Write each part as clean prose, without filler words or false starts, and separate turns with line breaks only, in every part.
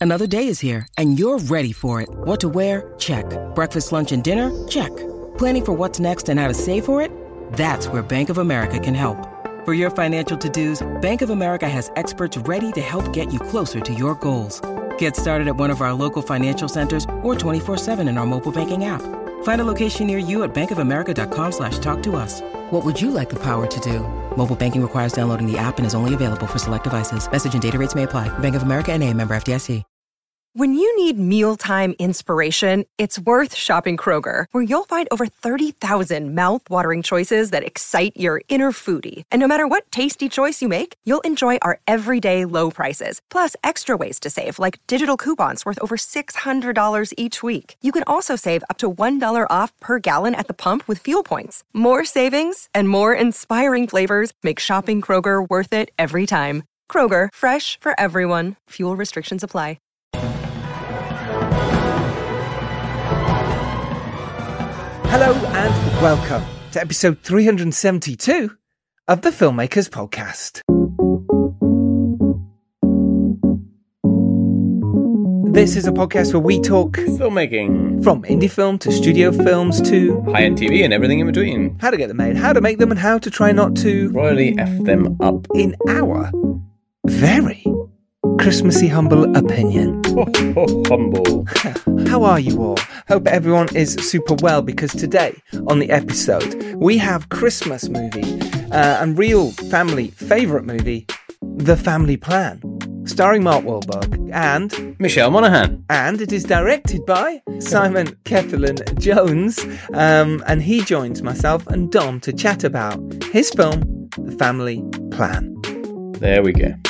Another day is here, and you're ready for it. What to wear? Check. Breakfast, lunch, and dinner? Check. Planning for what's next and how to save for it? That's where Bank of America can help. For your financial to-dos, Bank of America has experts ready to help get you closer to your goals. Get started at one of our local financial centers or 24/7 in our mobile banking app. Find a location near you at bankofamerica.com/talktous. What would you like the power to do? Mobile banking requires downloading the app and is only available for select devices. Message and data rates may apply. Bank of America N.A., member FDIC.
When you need mealtime inspiration, it's worth shopping Kroger, where you'll find over 30,000 mouth-watering choices that excite your inner foodie. And no matter what tasty choice you make, you'll enjoy our everyday low prices, plus extra ways to save, like digital coupons worth over $600 each week. You can also save up to $1 off per gallon at the pump with fuel points. More savings and more inspiring flavors make shopping Kroger worth it every time. Kroger, fresh for everyone. Fuel restrictions apply.
Hello and welcome to episode 372 of the Filmmakers Podcast. This is a podcast where we talk
filmmaking,
from indie film to studio films to
high-end TV and everything in between.
How to get them made, how to make them, and how to try not to
royally F them up.
In our very Christmassy humble opinion.
Humble.
How are you all? Hope everyone is super well, because today on the episode we have Christmas movie and real family favourite movie, The Family Plan, starring Mark Wahlberg and
Michelle Monaghan.
And it is directed by Simon Kethleman-Jones, and he joins myself and Dom to chat about his film, The Family Plan.
There we go.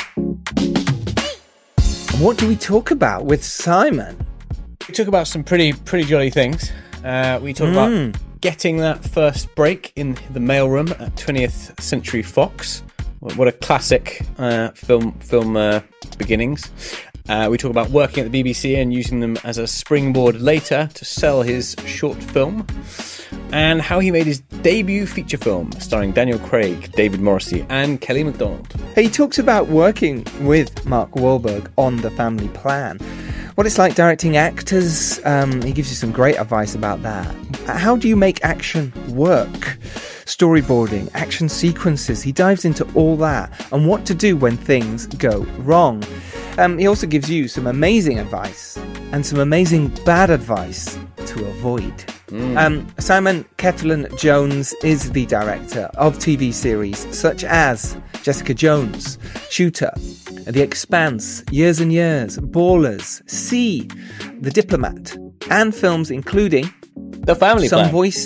What do we talk about with Simon?
We talk about some pretty jolly things. We talk about getting that first break in the mailroom at 20th Century Fox. What a classic film beginnings. We talk about working at the BBC and using them as a springboard later to sell his short film, and how he made his debut feature film starring Daniel Craig, David Morrissey and Kelly MacDonald.
He talks about working with Mark Wahlberg on The Family Plan, what it's like directing actors. He gives you some great advice about that. How do you make action work? Storyboarding, action sequences. He dives into all that and what to do when things go wrong. He also gives you some amazing advice and some amazing bad advice to avoid. Simon Kethleman-Jones is the director of TV series such as Jessica Jones, Shooter, The Expanse, Years and Years, Ballers, See, The Diplomat, and films including
The Family Plan.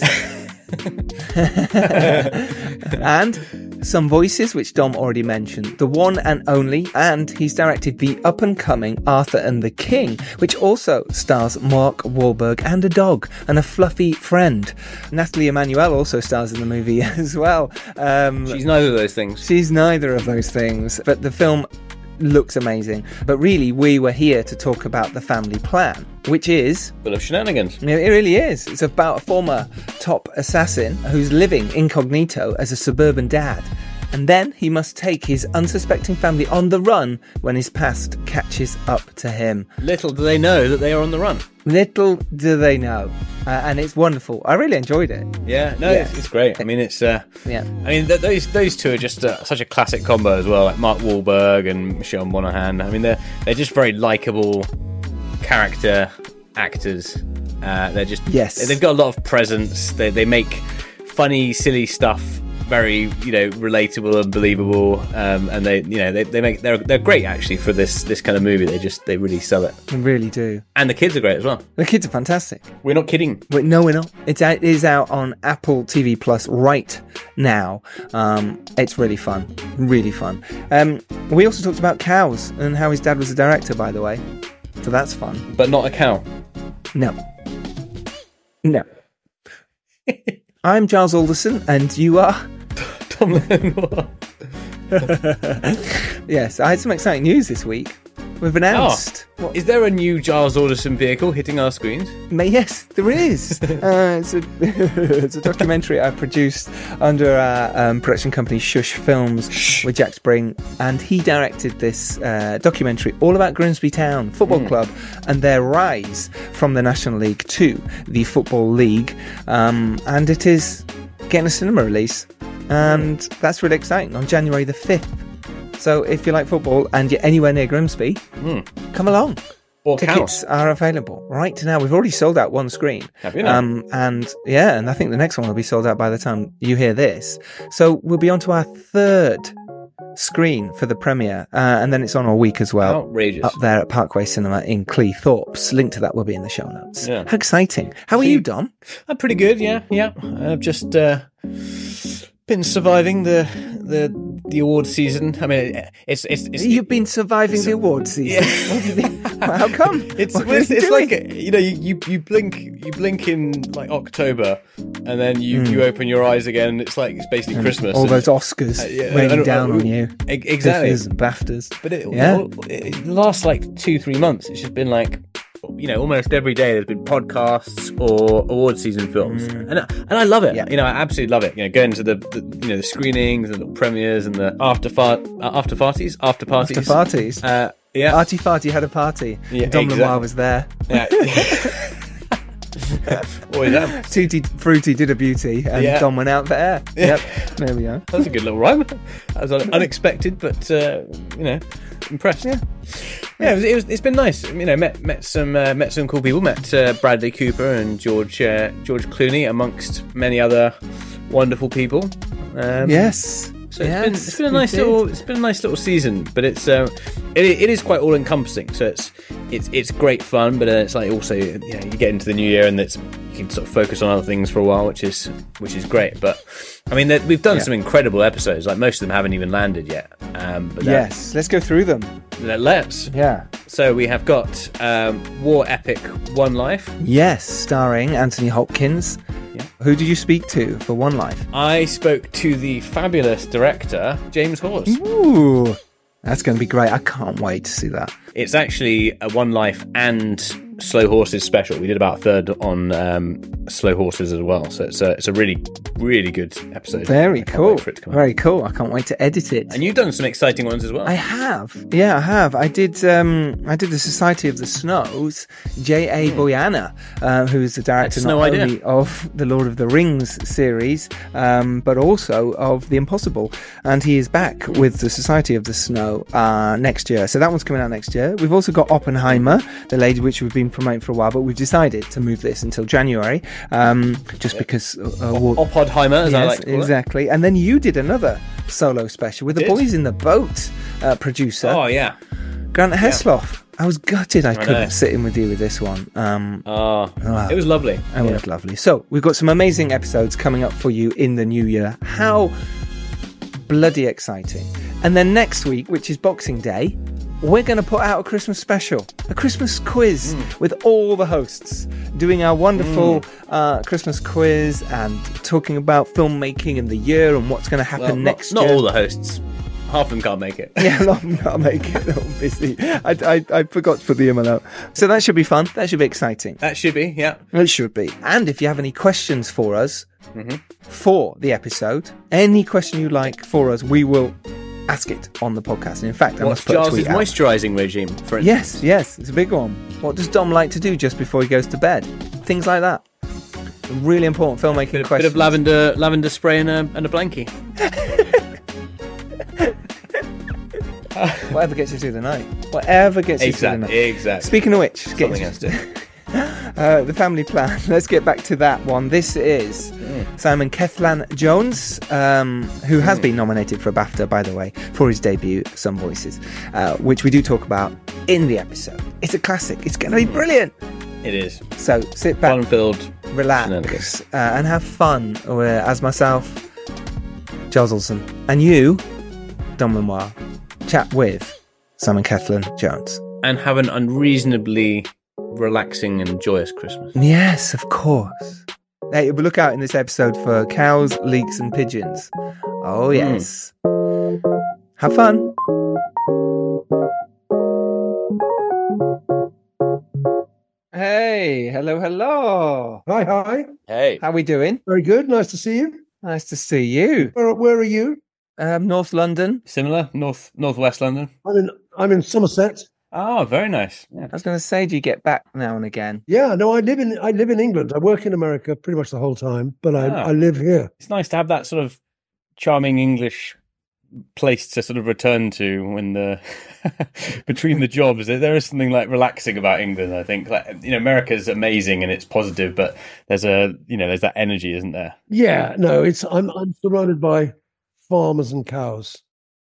And Some Voices, which Dom already mentioned, The One and Only, and he's directed the up-and-coming Arthur and the King, which also stars Mark Wahlberg and a dog and a fluffy friend. Nathalie Emmanuel also stars in the movie as well.
She's neither of those things.
She's neither of those things, but the film looks amazing. But really, we were here to talk about The Family Plan, which is
full of shenanigans.
It really is. It's about a former top assassin who's living incognito as a suburban dad. And then he must take his unsuspecting family on the run when his past catches up to him.
Little do they know that they are on the run.
Little do they know. And it's wonderful. I really enjoyed it.
Yeah, no, yeah. It's great. I mean, it's
yeah.
I mean, those two are just such a classic combo as well. Like Mark Wahlberg and Michelle Monaghan. I mean, they're just very likable character actors. They're just they've got a lot of presence. They make funny, silly stuff very, relatable and believable, and they're great actually for this kind of movie. They really sell it.
They really do.
And the kids are great as well.
The kids are fantastic.
We're not kidding.
No, we're not. It is out on Apple TV Plus right now. It's really fun. Really fun. We also talked about cows and how his dad was a director, by the way. So that's fun.
But not a cow. No.
I'm Giles Alderson, and you are
Tom Lenoir.
Yes, I had some exciting news this week. we've announced.
Is there a new Giles Alderson vehicle hitting our screens?
Yes, there is. It's a documentary I produced under our production company Shush Films with Jack Spring, and he directed this documentary all about Grimsby Town Football Club and their rise from the National League to the Football League, and it is getting a cinema release, and that's really exciting on January the 5th. So if you like football and you're anywhere near Grimsby, come along.
Or
Tickets are available right now. We've already sold out one screen.
Have you now?
And I think the next one will be sold out by the time you hear this. So we'll be on to our third screen for the premiere, and then it's on all week as well.
Outrageous.
Up there at Parkway Cinema in Cleethorpes. Link to that will be in the show notes.
Yeah.
How exciting. How are you, Dom?
I'm pretty good, yeah. I've just been surviving the award season. I mean, it's
You've been surviving the award season.
Yeah.
What have you been? How come?
It's
doing?
like, you blink in like October, and then you open your eyes again, and it's like it's basically Christmas.
All those Oscars raining down on you.
Exactly.
Biffers and BAFTAs.
But it lasts like 2-3 months. It's just been like, almost every day there's been podcasts or award season films, and I love it.
Yeah.
I absolutely love it. Going to the screenings and the premieres and the after parties. Yeah.
Artie Farty had a party.
Yeah,
Dom
exactly.
Lenoir was there.
Yeah. Always am.
Tutti Frutti did a beauty, and Dom went out for air.
Yeah.
Yep, there we go.
That's a good little rhyme. That was unexpected, but impressed.
Yeah.
It's been nice. Met some cool people. Met Bradley Cooper and George Clooney, amongst many other wonderful people.
Yes.
So it's been a nice little season, but it is quite all encompassing. So it's great fun, but it's like also you get into the new year and you can sort of focus on other things for a while, which is great. But I mean, we've done some incredible episodes. Like most of them haven't even landed yet. But
yes, let's go through them.
Let's.
Yeah.
So we have got war epic One Life.
Yes, starring Anthony Hopkins.
Yeah.
Who did you speak to for One Life?
I spoke to the fabulous director James Hawes.
Ooh, that's going to be great. I can't wait to see that.
It's actually a One Life and Slow Horses special. We did about a third on Slow Horses as well. So it's a really, really good episode.
Very cool.
Very
cool. I can't wait to edit it.
And you've done some exciting ones as well.
I have. Yeah, I have. I did the Society of the Snows. J.A. Boyana, who is the director not only of the Lord of the Rings series, but also of The Impossible. And he is back with the Society of the Snow next year. So that one's coming out next year. We've also got Oppenheimer, the lady which we've been promoting for a while, but we've decided to move this until January, because
Oppenheimer, as I like to call it.
Exactly. And then you did another solo special with the Boys in the Boat producer.
Oh yeah,
Grant Heslov. I was gutted I couldn't sit in with you with this one.
It was lovely.
It was lovely. So we've got some amazing episodes coming up for you in the new year. How bloody exciting. And then next week, which is Boxing Day, we're going to put out a Christmas special, a Christmas quiz with all the hosts, doing our wonderful Christmas quiz and talking about filmmaking in the year and what's going to happen next year.
Not all the hosts. Half of them can't make it.
Yeah, a lot of them can't make it. They're all busy. I forgot to put the email out. So that should be fun. That should be exciting.
That should be, yeah.
It should be. And if you have any questions for us for the episode, any question you like for us, we will ask it on the podcast. And in fact, I must put a tweet out.
What's Giles' moisturising regime, for instance?
Yes, it's a big one. What does Dom like to do just before he goes to bed? Things like that. Really important filmmaking questions.
Bit of lavender spray and a blankie.
Whatever gets you through the night. Whatever gets you through the night.
Exactly.
Speaking of which,
something else to do.
The family plan. Let's get back to that one. This is Simon Kethlan Jones, who has been nominated for a BAFTA, by the way, for his debut, Some Voices, which we do talk about in the episode. It's a classic. It's going to be brilliant.
It is.
So sit back,
fun-filled,
relax, and have fun as myself, Giles Alderson, and you, Dom Lenoir, chat with Simon Kethlan Jones.
And have an unreasonably relaxing and joyous Christmas.
Yes, of course. Hey, look out in this episode for cows, leeks and pigeons. Oh yes. Have fun. Hey, hello, hello.
Hi, hi.
Hey.
How we doing?
Very good. Nice to see you.
Nice to see you.
Where are you?
North London.
Similar? Northwest London?
I'm in Somerset.
Oh, very nice. Yeah.
I was going to say, do you get back now and again?
Yeah, no, I live in England. I work in America pretty much the whole time, but I live here.
It's nice to have that sort of charming English place to sort of return to when the between the jobs. There is something like relaxing about England, I think. Like, America's amazing and it's positive, but there's that energy, isn't there?
Yeah, no, I'm surrounded by farmers and cows.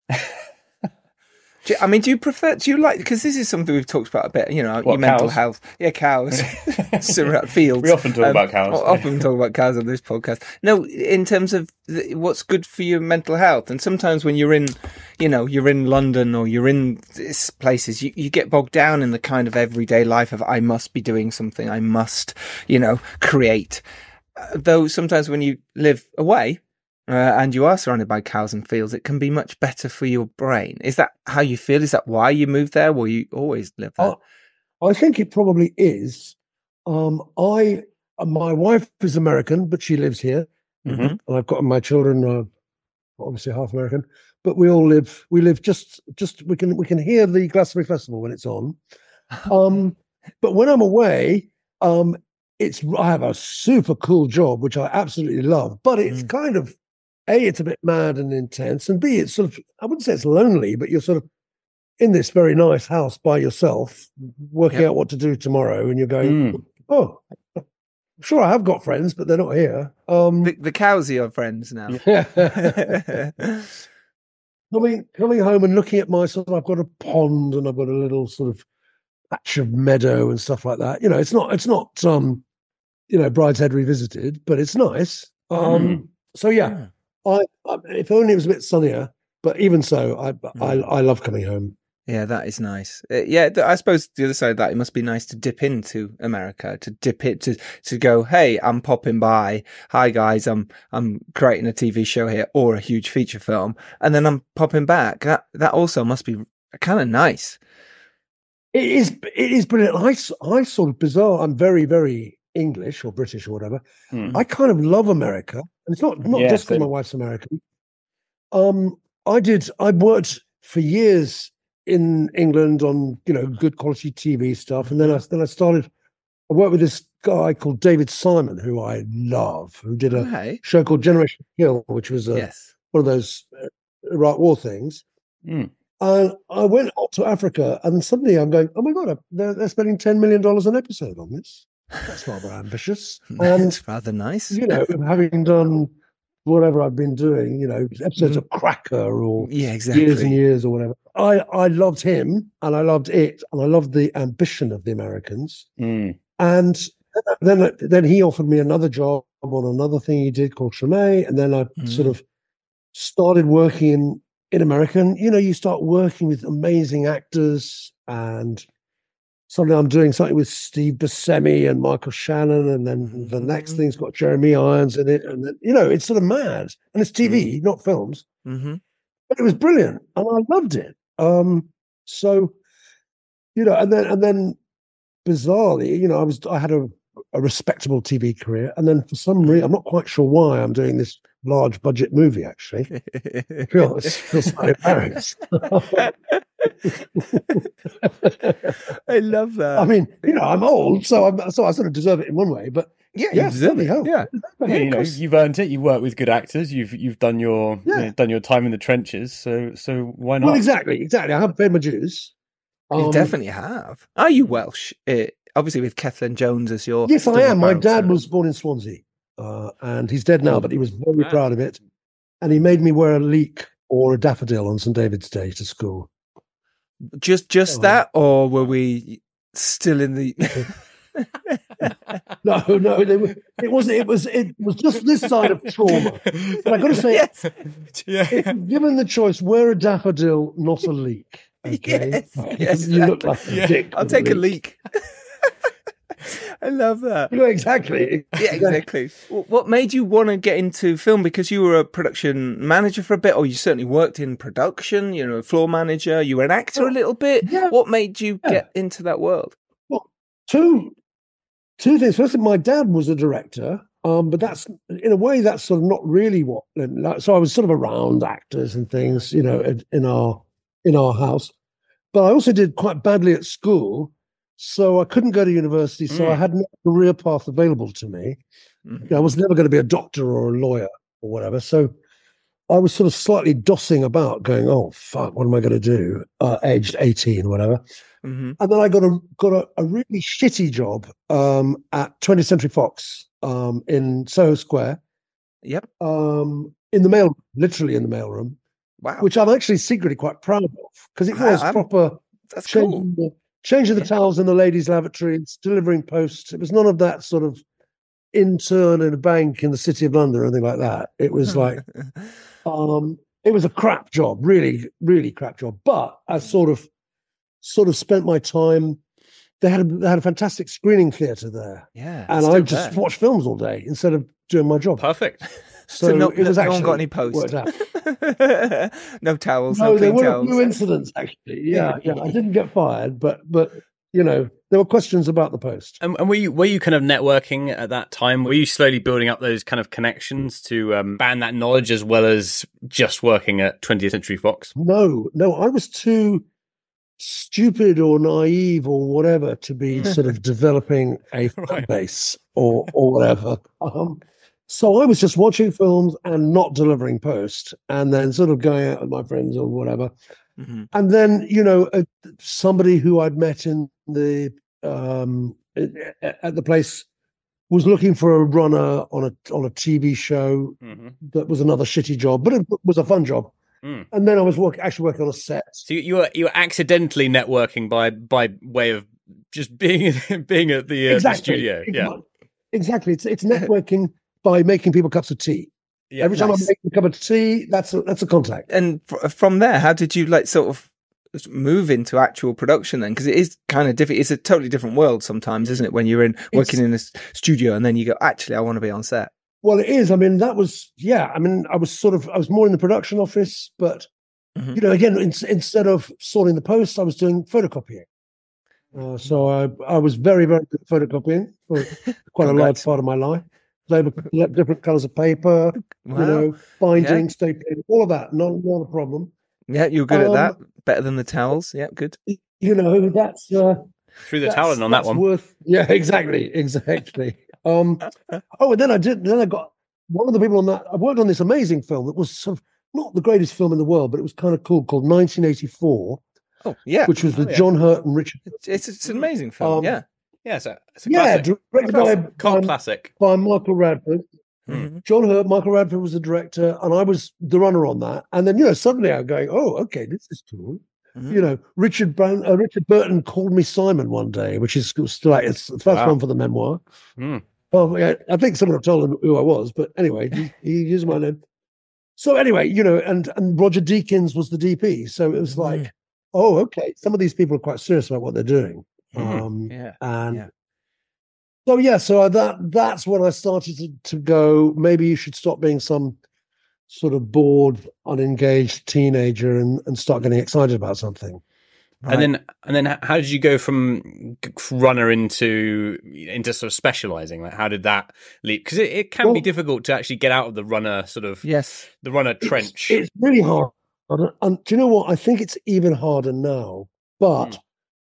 Do you like, because this is something we've talked about a bit, your mental
cows?
health. Yeah, cows. Fields.
We often talk about cows.
Often talk about cows on this podcast. No, in terms of what's good for your mental health. And sometimes when you're in London or you're in these places, you get bogged down in the kind of everyday life of, I must be doing something. I must, create. Though sometimes when you live away, and you are surrounded by cows and fields, it can be much better for your brain. Is that how you feel? Is that why you moved there? Or you always live there?
I think it probably is. My wife is American, but she lives here.
Mm-hmm.
And I've got my children, obviously half American, but we live just we can hear the Glastonbury Festival when it's on. But when I'm away, I have a super cool job, which I absolutely love, but it's kind of, A, it's a bit mad and intense, and B, it's sort of, I wouldn't say it's lonely, but you're sort of in this very nice house by yourself, working out what to do tomorrow, and you're going, oh, I'm sure I have got friends, but they're not here.
The cows are your friends now.
Coming home and looking at I've got a pond and I've got a little sort of patch of meadow and stuff like that. It's not Brideshead Revisited, but it's nice. So yeah. If only it was a bit sunnier, but even so, I love coming home.
Yeah, that is nice. I suppose the other side of that, it must be nice to dip into America, to go, hey, I'm popping by. Hi guys, I'm creating a TV show here or a huge feature film, and then I'm popping back. That also must be kind of nice.
It is brilliant. I sort of bizarre. I'm very, very English or British or whatever. I kind of love America, and it's not just because my wife's American. I worked for years in England on good quality TV stuff, and then I worked with this guy called David Simon, who I love, who did a show called Generation Kill, which was one of those Iraq War things. And I went up to Africa, and suddenly I'm going, oh my God, they're spending $10 million an episode on this. That's rather ambitious. And
it's rather nice.
Having done whatever I've been doing, episodes of Cracker or years and years or whatever. I loved him, and I loved it, and I loved the ambition of the Americans. And then he offered me another job on another thing he did called Treme, and then I sort of started working in America. You start working with amazing actors, and suddenly I'm doing something with Steve Buscemi and Michael Shannon, and then the next thing's got Jeremy Irons in it, and then, it's sort of mad, and it's TV, not films. But it was brilliant, and I loved it. So, and then bizarrely, I had a respectable TV career, and then for some reason, I'm not quite sure why, I'm doing this large budget movie. Actually, I feel so embarrassed.
I love that.
I mean, I'm old, so I sort of deserve it in one way. But
you deserve it.
Yeah,
you've earned it. You work with good actors. You've done your done your time in the trenches. So why not?
Well, exactly. I have paid my dues.
You definitely have. Are you Welsh? Obviously, with Kathleen Jones as your...
Yes, I am. My dad was born in Swansea, and he's dead now, but he was very proud of it. And he made me wear a leek or a daffodil on St. David's Day to school.
Just that, or were we still in the...
No, it wasn't. It was just this side of trauma. But I got to say, given the choice, wear a daffodil, not a leek. Okay?
Yes,
you look like a dick.
I'll take a leek. I love that.
Exactly.
Yeah, exactly. What made you want to get into film? Because you were a production manager for a bit, or you certainly worked in production, floor manager. You were an actor a little bit. Yeah. What made you get into that world?
Well, two Two things. First, my dad was a director, but that's in a way that's sort of not really what. So I was sort of around actors and things, you know, in our house. But I also did quite badly at school, so I couldn't go to university. So I had no career path available to me. I was never going to be a doctor or a lawyer or whatever. So I was sort of slightly dossing about, going, "Oh fuck, what am I going to do?" Aged 18, whatever. And then I got a really shitty job at 20th Century Fox in Soho Square.
Yep.
In the mail, literally in the mailroom.
Wow.
Which I'm actually secretly quite proud of, because it was proper.
That's
changing
cool.
Changing the towels in the ladies' lavatories, delivering posts. It was none of that sort of intern in a bank in the City of London or anything like that. It was like, it was a crap job, really, really crap job. But I sort of spent my time. They had a fantastic screening theatre there.
Yeah,
and I just watched films all day instead of doing my job.
Perfect.
So no
one got any post. No towels. No,
there were
towels.
a few incidents actually. Yeah. I didn't get fired, but you know, there were questions about the post.
And were you kind of networking at that time? Were you slowly building up those kind of connections to ban that knowledge as well as just working at 20th Century Fox?
No, I was too stupid or naive or whatever to be sort of developing a fan base or whatever. So I was just watching films and not delivering post, and then sort of going out with my friends or whatever. And then, you know, somebody who I'd met in the at the place was looking for a runner on a TV show that was another shitty job, but it was a fun job. And then I was actually working on a set. So
you were accidentally networking by way of just being at the studio. Yeah,
exactly. It's networking by making people cups of tea. Yeah, every time I make a cup of tea, that's a contact.
And from there, how did you sort of move into actual production then? Because it is kind of different. It's a totally different world sometimes, isn't it? When you're working in a studio and then you go, actually, I want to be on set.
Well, it is. I mean, that was, yeah. I mean, I was more in the production office, but, you know, again, instead of sorting the posts, I was doing photocopying. So I was very, very good at photocopying for quite a large part of my life. I was able to collect different colours of paper, you know, binding, stapling, all of that. Not a problem.
Yeah, you were good at that. Better than the towels. Yeah, good.
You know, that's...
through the toweling on that one.
Yeah, exactly. And then I got one of the people on that. I worked on this amazing film that was sort of not the greatest film in the world, but it was kind of cool, called 1984.
Oh, yeah.
Which was with John Hurt and Richard.
It's an amazing film, yeah.
Yeah, it's a classic.
Directed
classic.
By Michael Radford. John Hurt, Michael Radford was the director, and I was the runner on that. And then, you know, suddenly I'm going, oh, okay, this is cool. You know, Richard Burton called me Simon one day, which is still it's the first one for the memoir. Well, yeah, I think someone told him who I was, but anyway, he used my name. So anyway, you know, and Roger Deakins was the DP. So it was like, oh, okay, some of these people are quite serious about what they're doing. So that's when I started to go, maybe you should stop being some sort of bored, unengaged teenager and start getting excited about something.
Right. And then how did you go from runner into sort of specializing? Like, how did that leap? Because it can be difficult to actually get out of the runner the runner trench.
It's really hard. And do you know what? I think it's even harder now. But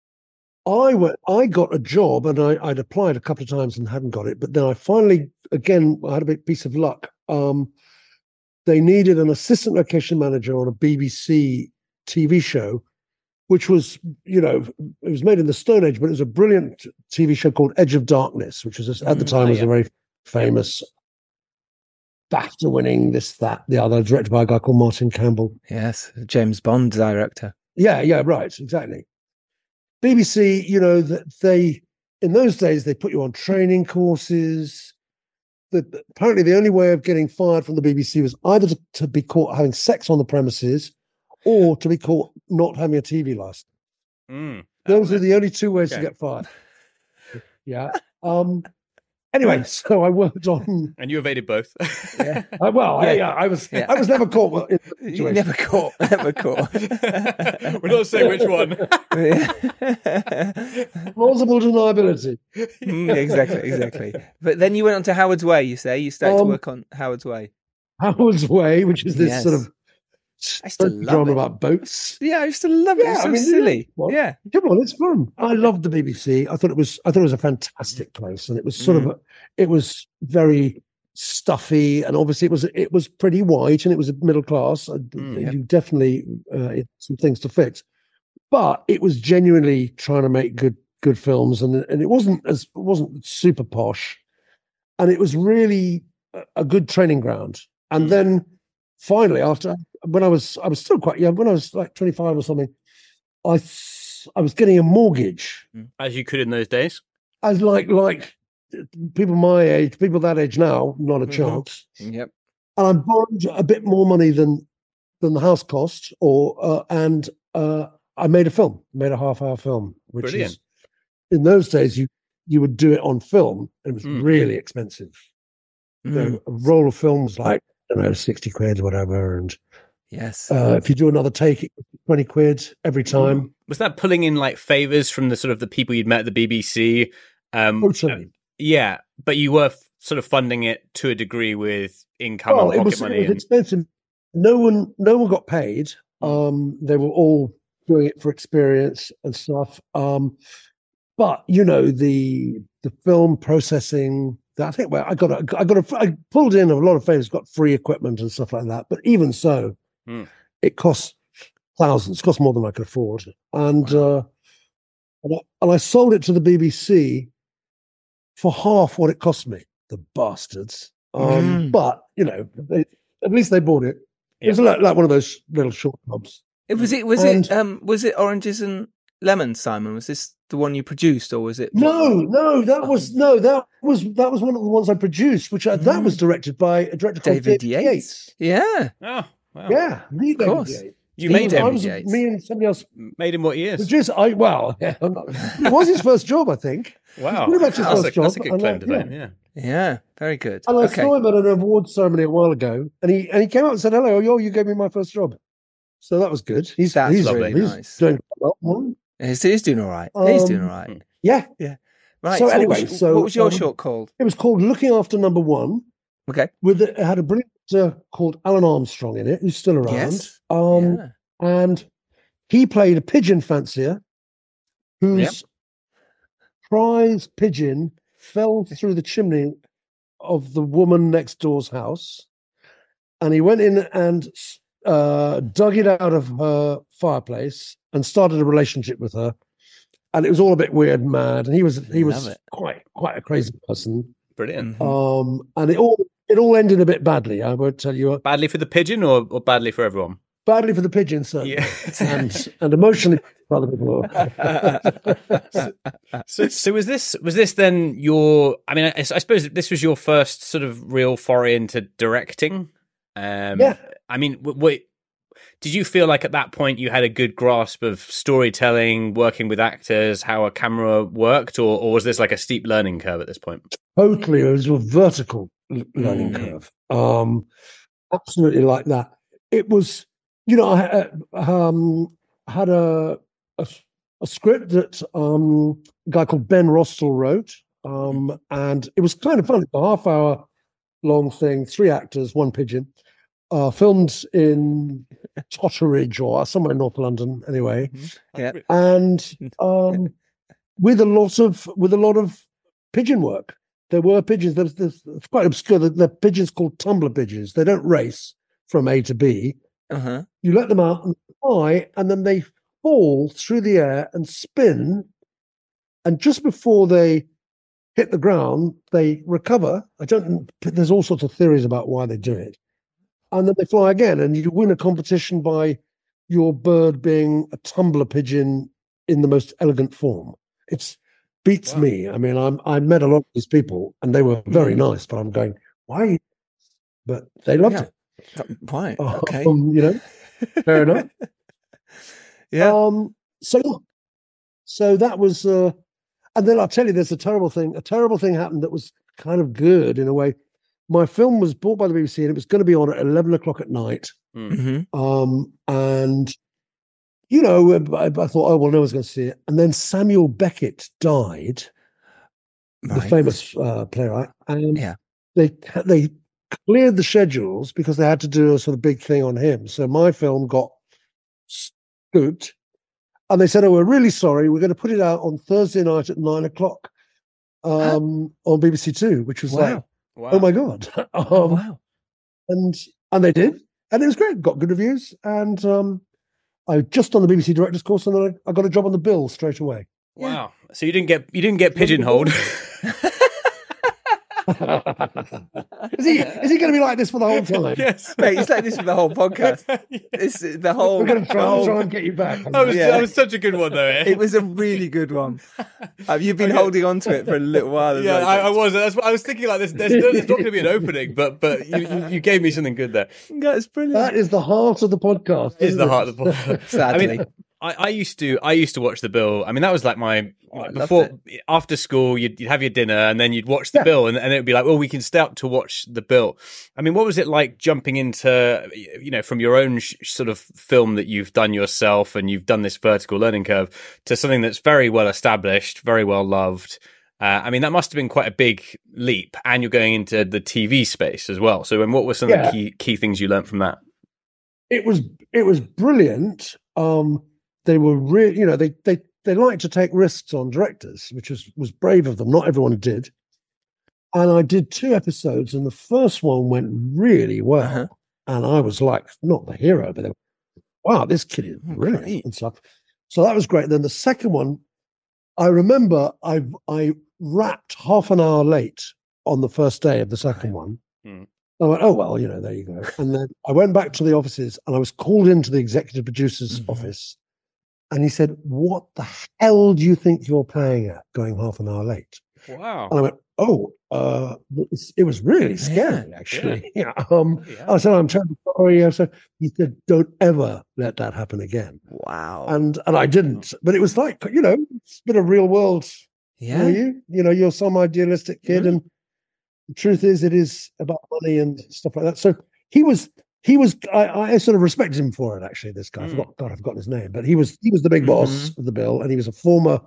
I got a job, and I'd applied a couple of times and hadn't got it. But then I finally, again, I had a big piece of luck. They needed an assistant location manager on a BBC TV show, which was, you know, it was made in the Stone Age, but it was a brilliant TV show called Edge of Darkness, which was at the time was a very famous BAFTA-winning this, that, the other, directed by a guy called Martin Campbell.
Yes, James Bond director.
Yeah, right, exactly. BBC, you know, that in those days they put you on training courses. Apparently, the only way of getting fired from the BBC was either to be caught having sex on the premises, or to be caught not having a TV license. Those are the only two ways to get fired. Yeah. Anyway, so I worked on,
and you evaded both.
Yeah.
I was never caught.
Never caught.
We're not saying which one.
Plausible deniability.
Exactly. But then you went on to Howard's Way. You say you started to work on Howard's Way.
Howard's Way, which is this sort of drama about boats.
Yeah, I used to love it. It's so silly. Yeah,
come on, it's fun. I loved the BBC. I thought it was a fantastic place, and it was sort of it was very stuffy, and obviously it was pretty white, and it was middle class. You definitely some things to fix, but it was genuinely trying to make good films, and it wasn't super posh, and it was really a good training ground. And then finally, after when I was still quite young, when I was like 25 or something, I was getting a mortgage,
as you could in those days.
As like people my age, people that age now, not a chance.
Yep.
And I borrowed a bit more money than the house cost, and I made a film, made a half-hour film, which
Brilliant.
is in those days you would do it on film. It was really expensive. You know, a roll of film was like, I don't know, 60 quid or whatever. And if you do another take, it 20 quid every time.
Was that pulling in like favors from the sort of the people you'd met at the BBC?
Totally.
Yeah, but you were sort of funding it to a degree with income and pocket money.
It was expensive. No one got paid. They were all doing it for experience and stuff. But you know, the film processing. I think I pulled in a lot of favors, got free equipment and stuff like that. But even so, it cost thousands. It cost more than I could afford. And I sold it to the BBC for half what it cost me. The bastards. But you know, at least they bought it. It was like one of those little short jobs.
Was it Oranges and Lemons, Simon? Was this the one you produced, or was it?
No, that was one of the ones I produced, which that was directed by a director called David Yates.
Yeah.
Oh, wow.
Yeah,
of course.
Yates.
You made him.
Me and somebody else
made him what he is.
Produced. It was his first job, I think.
Wow,
pretty much his first job.
That's a good claim to fame. Yeah.
Yeah, very good.
And I saw him at an award ceremony a while ago, and he came up and said, "Hello, you gave me my first job." So that was good. He's
really
he's
nice.
Doing well.
He's doing all right. He's doing all right.
Yeah.
Right.
So
anyway, what was your
short
short called?
It was called Looking After Number One.
Okay.
It had a brilliant actor called Alan Armstrong in it, who's still around.
Yes.
And he played a pigeon fancier whose prize pigeon fell through the chimney of the woman next door's house, and he went in and dug it out of her fireplace and started a relationship with her, and it was all a bit weird, mad, and he was quite a crazy person.
Brilliant.
And it all ended a bit badly. I won't tell you.
Badly for the pigeon, or badly for everyone?
Badly for the pigeon, certainly, and emotionally for other people.
So was this then your? I mean, I suppose this was your first sort of real foray into directing.
Yeah.
I mean, did you feel like at that point you had a good grasp of storytelling, working with actors, how a camera worked, or was this like a steep learning curve at this point?
Totally, it was a vertical learning curve. Absolutely like that. It was, you know, I had a script that a guy called Ben Rostel wrote, and it was kind of fun. It's a half-hour long thing, 3 actors, 1 pigeon. Filmed in Totteridge or somewhere in North London, anyway.
Yeah,
and with a lot of pigeon work. There were pigeons. It's quite obscure. They're pigeons called tumbler pigeons. They don't race from A to B. You let them out and fly, and then they fall through the air and spin. And just before they hit the ground, they recover. There's all sorts of theories about why they do it. And then they fly again, and you win a competition by your bird being a tumbler pigeon in the most elegant form. It beats me. I mean, I met a lot of these people, and they were very nice, but I'm going, why? But they loved it.
Why? Okay.
You know, fair enough.
Yeah.
So that was, and then I'll tell you, there's a terrible thing. A terrible thing happened that was kind of good in a way. My film was bought by the BBC and it was going to be on at 11 o'clock at night.
Mm-hmm.
And, you know, I thought, oh, well, no one's going to see it. And then Samuel Beckett died, the famous playwright. And they cleared the schedules because they had to do a sort of big thing on him. So my film got scooped. And they said, oh, we're really sorry. We're going to put it out on Thursday night at 9 o'clock on BBC Two, which was like, oh my God. And they did. And it was great. Got good reviews. And I just on the BBC Directors course, and then I got a job on the bill straight away.
Wow. So you didn't get pigeonholed.
Is he going to be like this for the whole time?
Yes, mate. He's like this for the whole podcast.
We're going to try and get you back.
That was such a good one, though.
It was a really good one. You've been holding on to it for a little while.
Yeah, I was. I was thinking like this. There's not going to be an opening, but you gave me something good there.
That's brilliant.
That is the heart of the podcast.
Is the heart of the podcast.
Sadly.
I mean, I used to watch The Bill. I mean, that was like my after school. You'd have your dinner and then you'd watch The Bill, and it would be like, well, we can stay up to watch The Bill. I mean, what was it like jumping into, you know, from your own sort of film that you've done yourself and you've done this vertical learning curve to something that's very well established, very well loved. I mean, that must have been quite a big leap, and you're going into the TV space as well. So, what were some of the key things you learned from that?
It was brilliant. They were really, you know, they like to take risks on directors, which was brave of them. Not everyone did. And I did 2 episodes, and the first one went really well. And I was like, not the hero, but wow, this kid is brilliant and stuff. So that was great. Then the second one, I remember I wrapped half an hour late on the first day of the second one. I went, oh, well, you know, there you go. And then I went back to the offices and I was called into the executive producer's office. And he said, what the hell do you think you're playing at going half an hour late?
Wow.
And I went, oh, it was really scary, actually. Yeah. I said, I'm terribly sorry. So he said, don't ever let that happen again.
Wow.
And I didn't. But it was like, you know, it's been a real world.
Yeah.
You know, you're some idealistic kid. And the truth is, it is about money and stuff like that. So he was, I sort of respected him for it, actually, this guy. I've forgotten his name. But he was the big boss of the Bill, and he was a former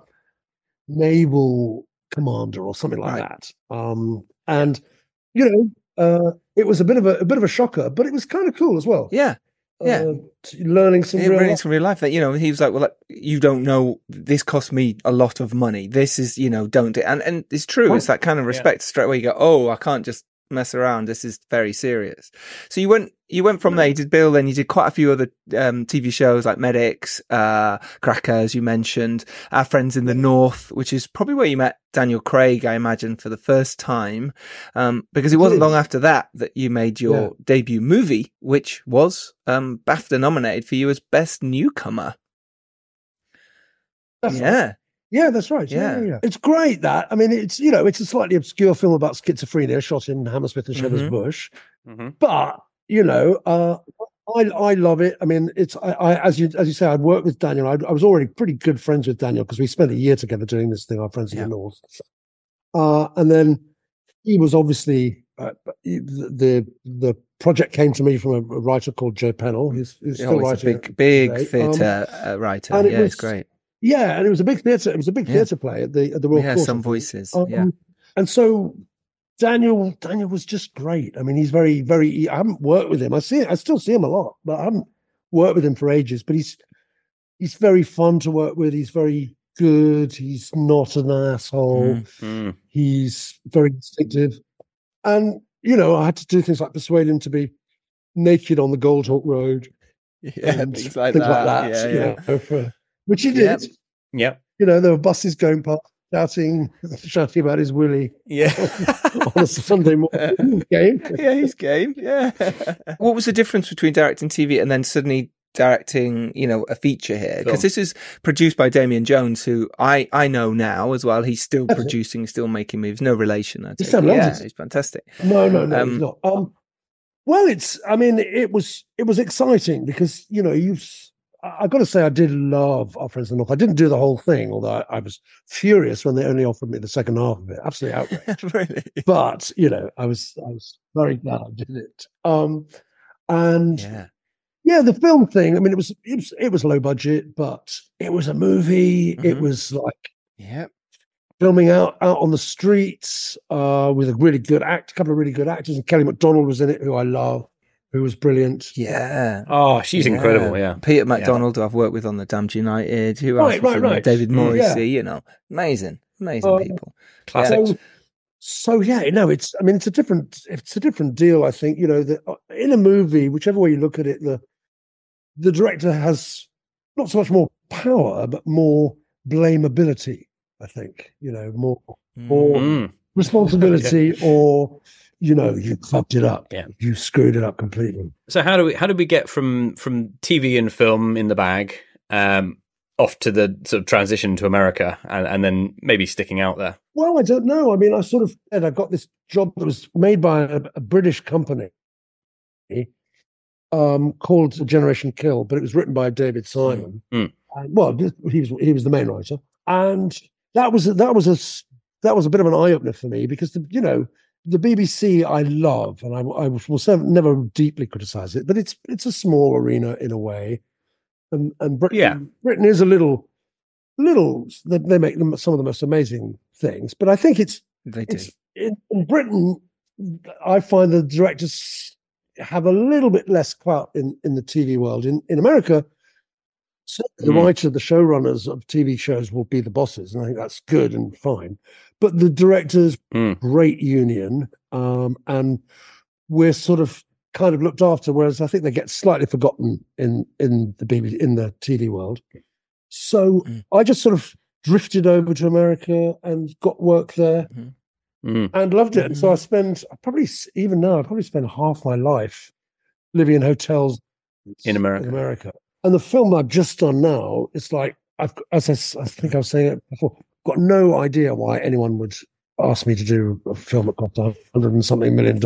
naval commander or something like that. And, you know, it was a bit of a shocker, but it was kind of cool as well.
Yeah.
Learning some
real life that, you know, he was like, well, you don't know, this cost me a lot of money. This is, you know, don't do it. And it's true. It's that kind of respect straight away. You go, oh, I can't just mess around. This is very serious. So you went from there, you did Bill, then you did quite a few other TV shows like Medics, Cracker, as you mentioned, Our Friends in the North, which is probably where you met Daniel Craig, I imagine, for the first time, because it wasn't long after that you made your debut movie, which was BAFTA nominated for you as Best Newcomer.
Yeah, that's right. Yeah. It's great that. I mean, it's, you know, it's a slightly obscure film about schizophrenia shot in Hammersmith and Shepherd's Bush. But, you know, I love it. I mean, it's, as you say, I'd worked with Daniel. I was already pretty good friends with Daniel because we spent a year together doing this thing, Our Friends in the North. And then he was obviously, the project came to me from a writer called Joe Pennell, who's still writing.
Big theatre writer. Yeah, it's great.
Yeah, and it was a big theatre. It was a big theatre play at the Royal Court.
Some voices.
And so Daniel was just great. I mean, he's very, very. I haven't worked with him. I still see him a lot, but I haven't worked with him for ages. But he's very fun to work with. He's very good. He's not an asshole. He's very distinctive. And you know, I had to do things like persuade him to be naked on the Goldhawk Road.
And things like that.
You know, which he did.
Yeah.
You know, there were buses going past shouting about his willy.
Yeah.
On a Sunday morning. Game.
Yeah, he's game. Yeah. What was the difference between directing TV and then suddenly directing, you know, a feature here? Because this is produced by Damien Jones, who I know now as well. He's still producing, still making movies. No relation. He's fantastic.
No, he's not. Well, it was exciting because, you know, I've got to say, I did love Our Friends in the North. I didn't do the whole thing, although I was furious when they only offered me the second half of it. Absolutely outraged.
Really?
But, I was very glad I did it. And the film thing, I mean, it was low budget, but it was a movie. Mm-hmm. It was like filming out on the streets with a really good couple of really good actors. And Kelly MacDonald was in it, who I love. Who was brilliant.
Yeah.
Oh, she's incredible, yeah.
Peter MacDonald, who I've worked with on The Damned United. Who else? Right. David Morrissey, Amazing people.
Classics.
So it's a different deal, I think. In a movie, whichever way you look at it, the director has not so much more power, but more blameability, I think. More responsibility or... you fucked it up. Yeah. You screwed it up completely.
So how do we get from TV and film in the bag off to the sort of transition to America and then maybe sticking out there?
Well, I don't know. I mean, I got this job that was made by a British company called Generation Kill, but it was written by David Simon. Mm. He was the main writer, and that was a bit of an eye opener for me because the BBC I love, and I will never deeply criticize it, but it's a small arena in a way, and Britain is a little. They make them some of the most amazing things, but I think in Britain. I find the directors have a little bit less clout in the TV world. In America, the writer, the showrunners of TV shows will be the bosses, and I think that's good and fine. But the directors, great union, and we're sort of kind of looked after. Whereas I think they get slightly forgotten in the TV world. So I just sort of drifted over to America and got work there, and loved it. And so I probably spend half my life living in hotels
in America.
And the film I've just done now, it's like I think I was saying it before. Got no idea why anyone would ask me to do a film that cost $100 and something million.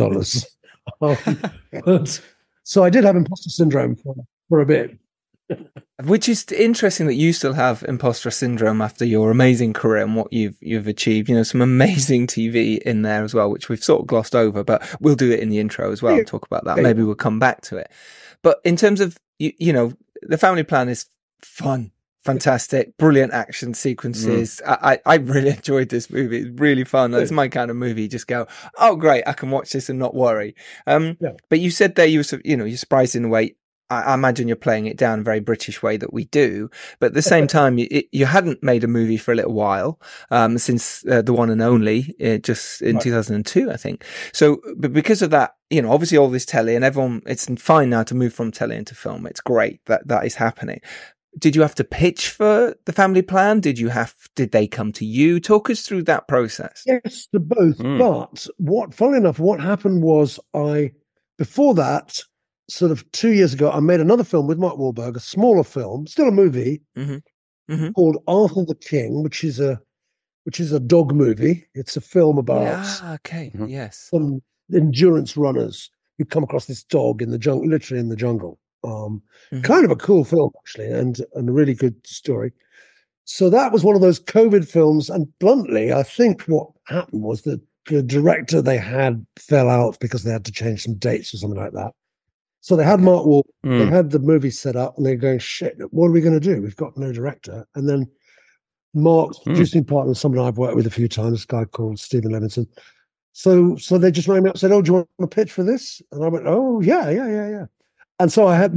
So I did have imposter syndrome for a bit.
Which is interesting that you still have imposter syndrome after your amazing career and what you've achieved. Some amazing TV in there as well, which we've sort of glossed over, but we'll do it in the intro as well and talk about that. Maybe we'll come back to it. But in terms of, The Family Plan is fun. Fantastic, brilliant action sequences. I really enjoyed this movie. It's really fun. It's my kind of movie. You just go, oh great, I can watch this and not worry. But you said there you're surprised in a way. I imagine you're playing it down a very British way that we do. But at the same time, you hadn't made a movie for a little while, since The One and Only, just in 2002, I think. So, but because of that, obviously all this telly and everyone, it's fine now to move from telly into film. It's great that is happening. Did you have to pitch for The Family Plan? Did they come to you? Talk us through that process.
Yes, to both. But funnily enough, what happened was before that, sort of 2 years ago, I made another film with Mark Wahlberg, a smaller film, still a movie, called Arthur the King, which is a dog movie. It's a film about some endurance runners who come across this dog in the jungle, literally in the jungle. Kind of a cool film, actually, and a really good story. So that was one of those COVID films. And bluntly, I think what happened was that the director they had fell out because they had to change some dates or something like that. So they had Mark Wahlberg, they had the movie set up, and they're going, shit, what are we going to do? We've got no director. And then Mark's producing partner, someone I've worked with a few times, a guy called Stephen Levinson. So they just rang me up and said, oh, do you want to pitch for this? And I went, oh, yeah. And so I had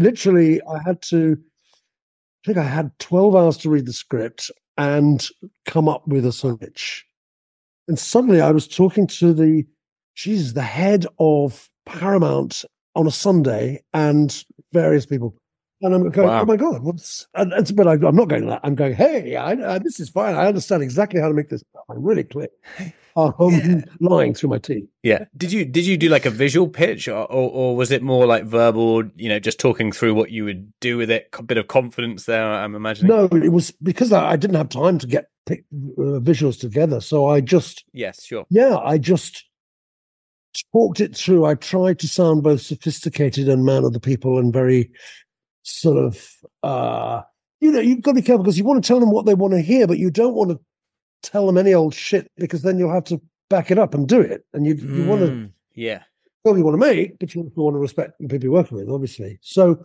12 hours to read the script and come up with a pitch. And suddenly I was talking to the head of Paramount on a Sunday and various people. And I'm going, oh my God, but I'm not going to that. I'm going, hey, this is fine. I understand exactly how to make this. I'm really clear. Lying through my teeth.
Yeah. Did you do like a visual pitch or was it more like verbal, just talking through what you would do with it? A bit of confidence there, I'm imagining.
No, it was because I didn't have time to get visuals together. So I just...
Yes, sure.
Yeah, I just talked it through. I tried to sound both sophisticated and man of the people and very sort of, you've got to be careful because you want to tell them what they want to hear, but you don't want to tell them any old shit because then you'll have to back it up and do it. And you want to, well, you want to make, but you also want to respect the people you're working with, obviously. So,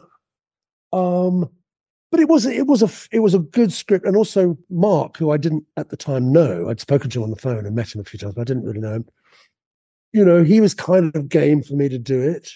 but it was a good script, and also Mark, who I didn't at the time know, I'd spoken to him on the phone and met him a few times, but I didn't really know him. He was kind of game for me to do it,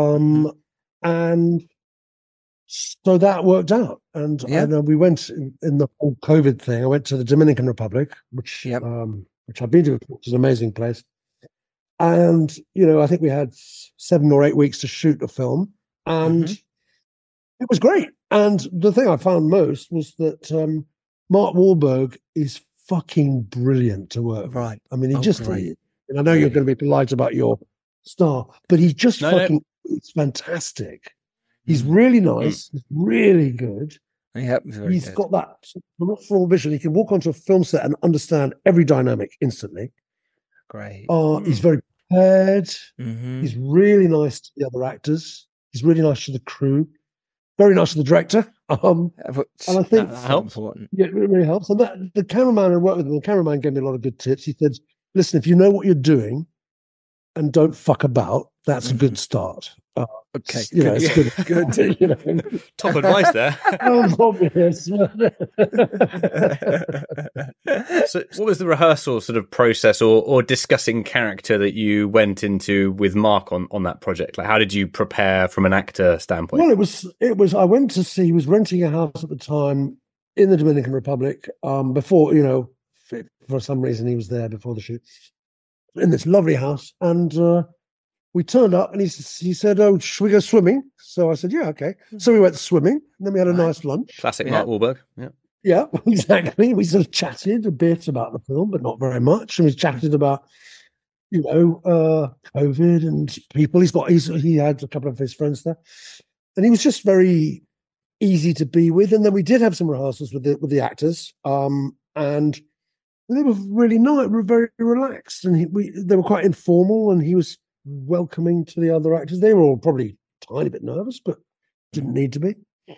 and so that worked out. And we went in the whole COVID thing. I went to the Dominican Republic, which I've been to, which is an amazing place. And I think we had 7 or 8 weeks to shoot the film, and it was great. And the thing I found most was that Mark Wahlberg is fucking brilliant to work with. Right. I mean, and I know you're going to be polite about your star, but he's just it's fantastic. He's really nice. He's really good. He's got that peripheral vision. He can walk onto a film set and understand every dynamic instantly.
Great.
He's very prepared. He's really nice to the other actors. He's really nice to the crew. Very nice to the director. And I think
that helps. Important.
Yeah, it really helps. And the cameraman I worked with, the cameraman gave me a lot of good tips. He said, listen, if you know what you're doing and don't fuck about, that's a good start.
Okay.
It's good.
Top advice there.
Obvious.
So what was the rehearsal sort of process or discussing character that you went into with Mark on that project? Like, how did you prepare from an actor standpoint?
Well, it was, I went to see, he was renting a house at the time in the Dominican Republic, before, for some reason he was there before the shoot, in this lovely house. And, we turned up and he said, "Oh, should we go swimming?" So I said, "Yeah, okay." So we went swimming and then we had a nice lunch.
Classic Mark Wahlberg.
Yeah, exactly. We sort of chatted a bit about the film, but not very much. And we chatted about, COVID and people. He had a couple of his friends there, and he was just very easy to be with. And then we did have some rehearsals with the actors, and they were really nice. We were very relaxed, and they were quite informal, and he was welcoming to the other actors. They were all probably a tiny bit nervous, but didn't need to be.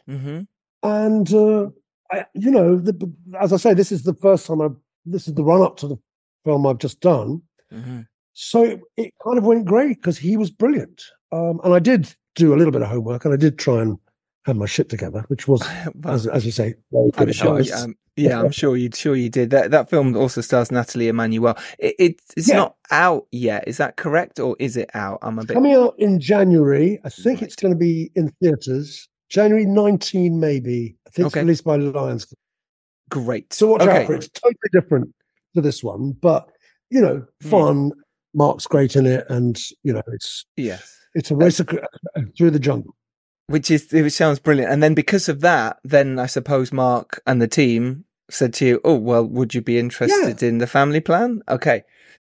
And as I say, this is the first time this is the run up to the film I've just done. So it kind of went great because he was brilliant. And I did do a little bit of homework, and I did try and have my shit together, which was, as you say, very good advice.
I'm sure you did. That film also stars Nathalie Emmanuel. It's not out yet. Is that correct, or is it out?
Coming out in January. I think it's going to be in theaters. January 19, maybe. I think it's released by Lionsgate.
Great.
So watch out for it. It's totally different to this one, but fun. Mark's great in it, and it's a race through the jungle.
Which sounds brilliant. And then because of that, then I suppose Mark and the team said to you, "Oh, well, would you be interested in the family plan?" Okay.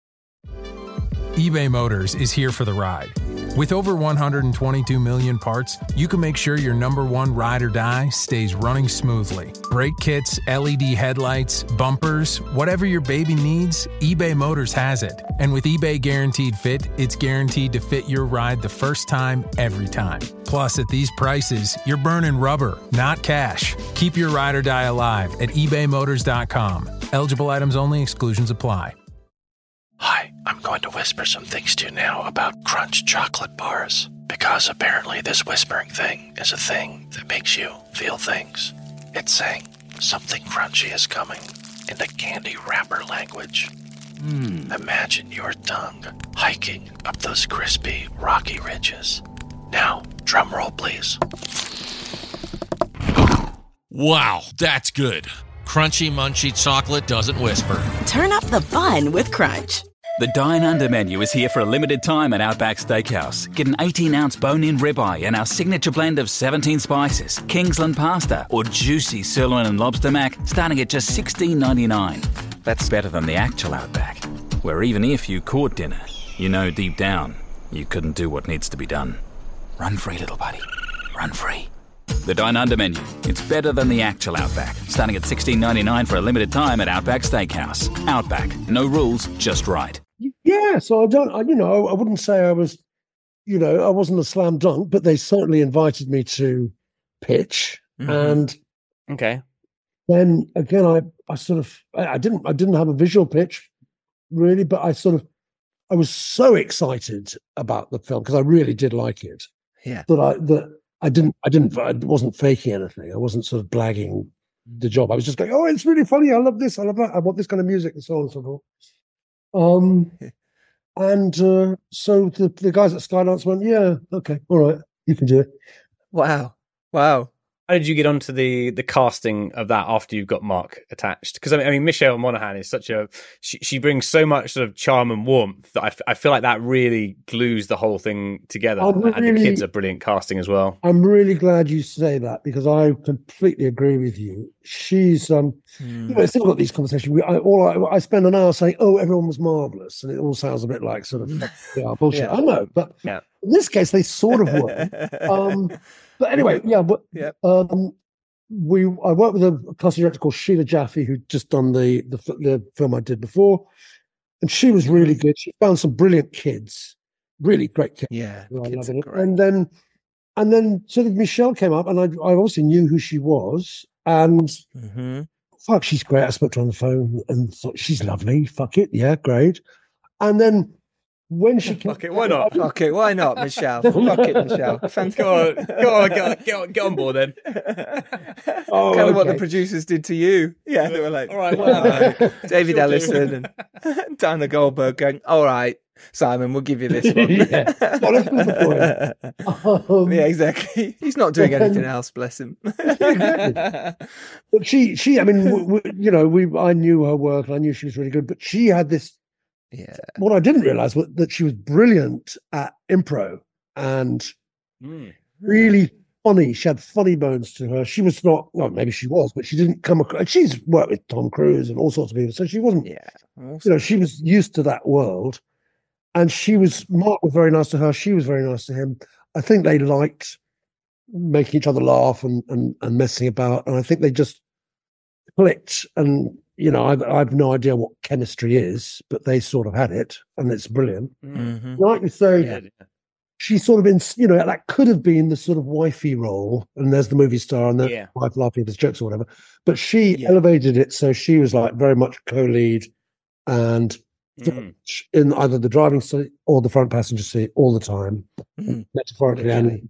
eBay Motors is here for the ride. With over 122 million parts, you can make sure your number one ride or die stays running smoothly. Brake kits, LED headlights, bumpers, whatever your baby needs, eBay Motors has it. And with eBay Guaranteed Fit, it's guaranteed to fit your ride the first time, every time. Plus, at these prices, you're burning rubber, not cash. Keep your ride or die alive at ebaymotors.com. Eligible items only. Exclusions apply.
Hi, I'm going to whisper some things to you now about Crunch chocolate bars, because apparently this whispering thing is a thing that makes you feel things. It's saying something crunchy is coming in the candy wrapper language. Imagine your tongue hiking up those crispy, rocky ridges. Now, drum roll, please.
Wow, that's good. Crunchy, munchy chocolate doesn't whisper.
Turn up the fun with Crunch.
The Dine Under menu is here for a limited time at Outback Steakhouse. Get an 18-ounce bone-in ribeye and our signature blend of 17 spices, Kingsland pasta, or juicy sirloin and lobster mac, starting at just $16.99. That's better than the actual Outback, where even if you caught dinner, you know deep down you couldn't do what needs to be done. Run free, little buddy. Run free. The Dine Under menu. It's better than the actual Outback. Starting at $16.99 for a limited time at Outback Steakhouse. Outback. No rules, just right.
Yeah, so I wouldn't say I was, I wasn't a slam dunk, but they certainly invited me to pitch, and
okay.
Then again, I didn't have a visual pitch really, but I was so excited about the film because I really did like it.
Yeah.
That I wasn't faking anything. I wasn't sort of blagging the job. I was just going, oh, it's really funny. I love this. I love that. I want this kind of music and so on and so forth. And so the guys at Skydance went, yeah, okay, all right, you can do it.
Wow.
How did you get onto the casting of that after you've got Mark attached? Because I mean, Michelle Monaghan is she brings so much sort of charm and warmth that I feel like that really glues the whole thing together. And the kids are brilliant casting as well.
I'm really glad you say that because I completely agree with you. She's it's difficult these conversations. I spend an hour saying, "Oh, everyone was marvelous," and it all sounds a bit like sort of bullshit. Yeah. I know, but in this case, they sort of were. But anyway, I worked with a casting director called Sheila Jaffe, who'd just done the film I did before, and she was really good. She found some brilliant kids, really great kids.
Yeah,
kids are great. And then sort of Michelle came up, and I obviously knew who she was, and fuck, she's great. I spoke to her on the phone and thought she's lovely. Fuck it, yeah, great. And then when she
fuck it, why not?
Fuck it, why not, Michelle? Fuck it, Michelle.
Get on board then.
Kind of what the producers did to you. Yeah, they were like,
all right, well,
David Ellison and Diana Goldberg going, all right, Simon, we'll give you this one. Yeah, exactly. He's not doing anything else, bless him.
But she, I mean, I knew her work, and I knew she was really good, but she had this.
Yeah.
What I didn't realize was that she was brilliant at improv and really funny. She had funny bones to her. She was not, well, maybe she was, but she didn't come across. She's worked with Tom Cruise and all sorts of people, so she wasn't.
Yeah, awesome.
She was used to that world, and Mark was very nice to her. She was very nice to him. I think they liked making each other laugh and messing about, and I think they just clicked. And I've no idea what chemistry is, but they sort of had it, and it's brilliant. Like you say, she's sort of been, that could have been the sort of wifey role, and there's the movie star and the wife laughing at his jokes or whatever. But she elevated it, so she was like very much co-lead and in either the driving seat or the front passenger seat all the time, metaphorically and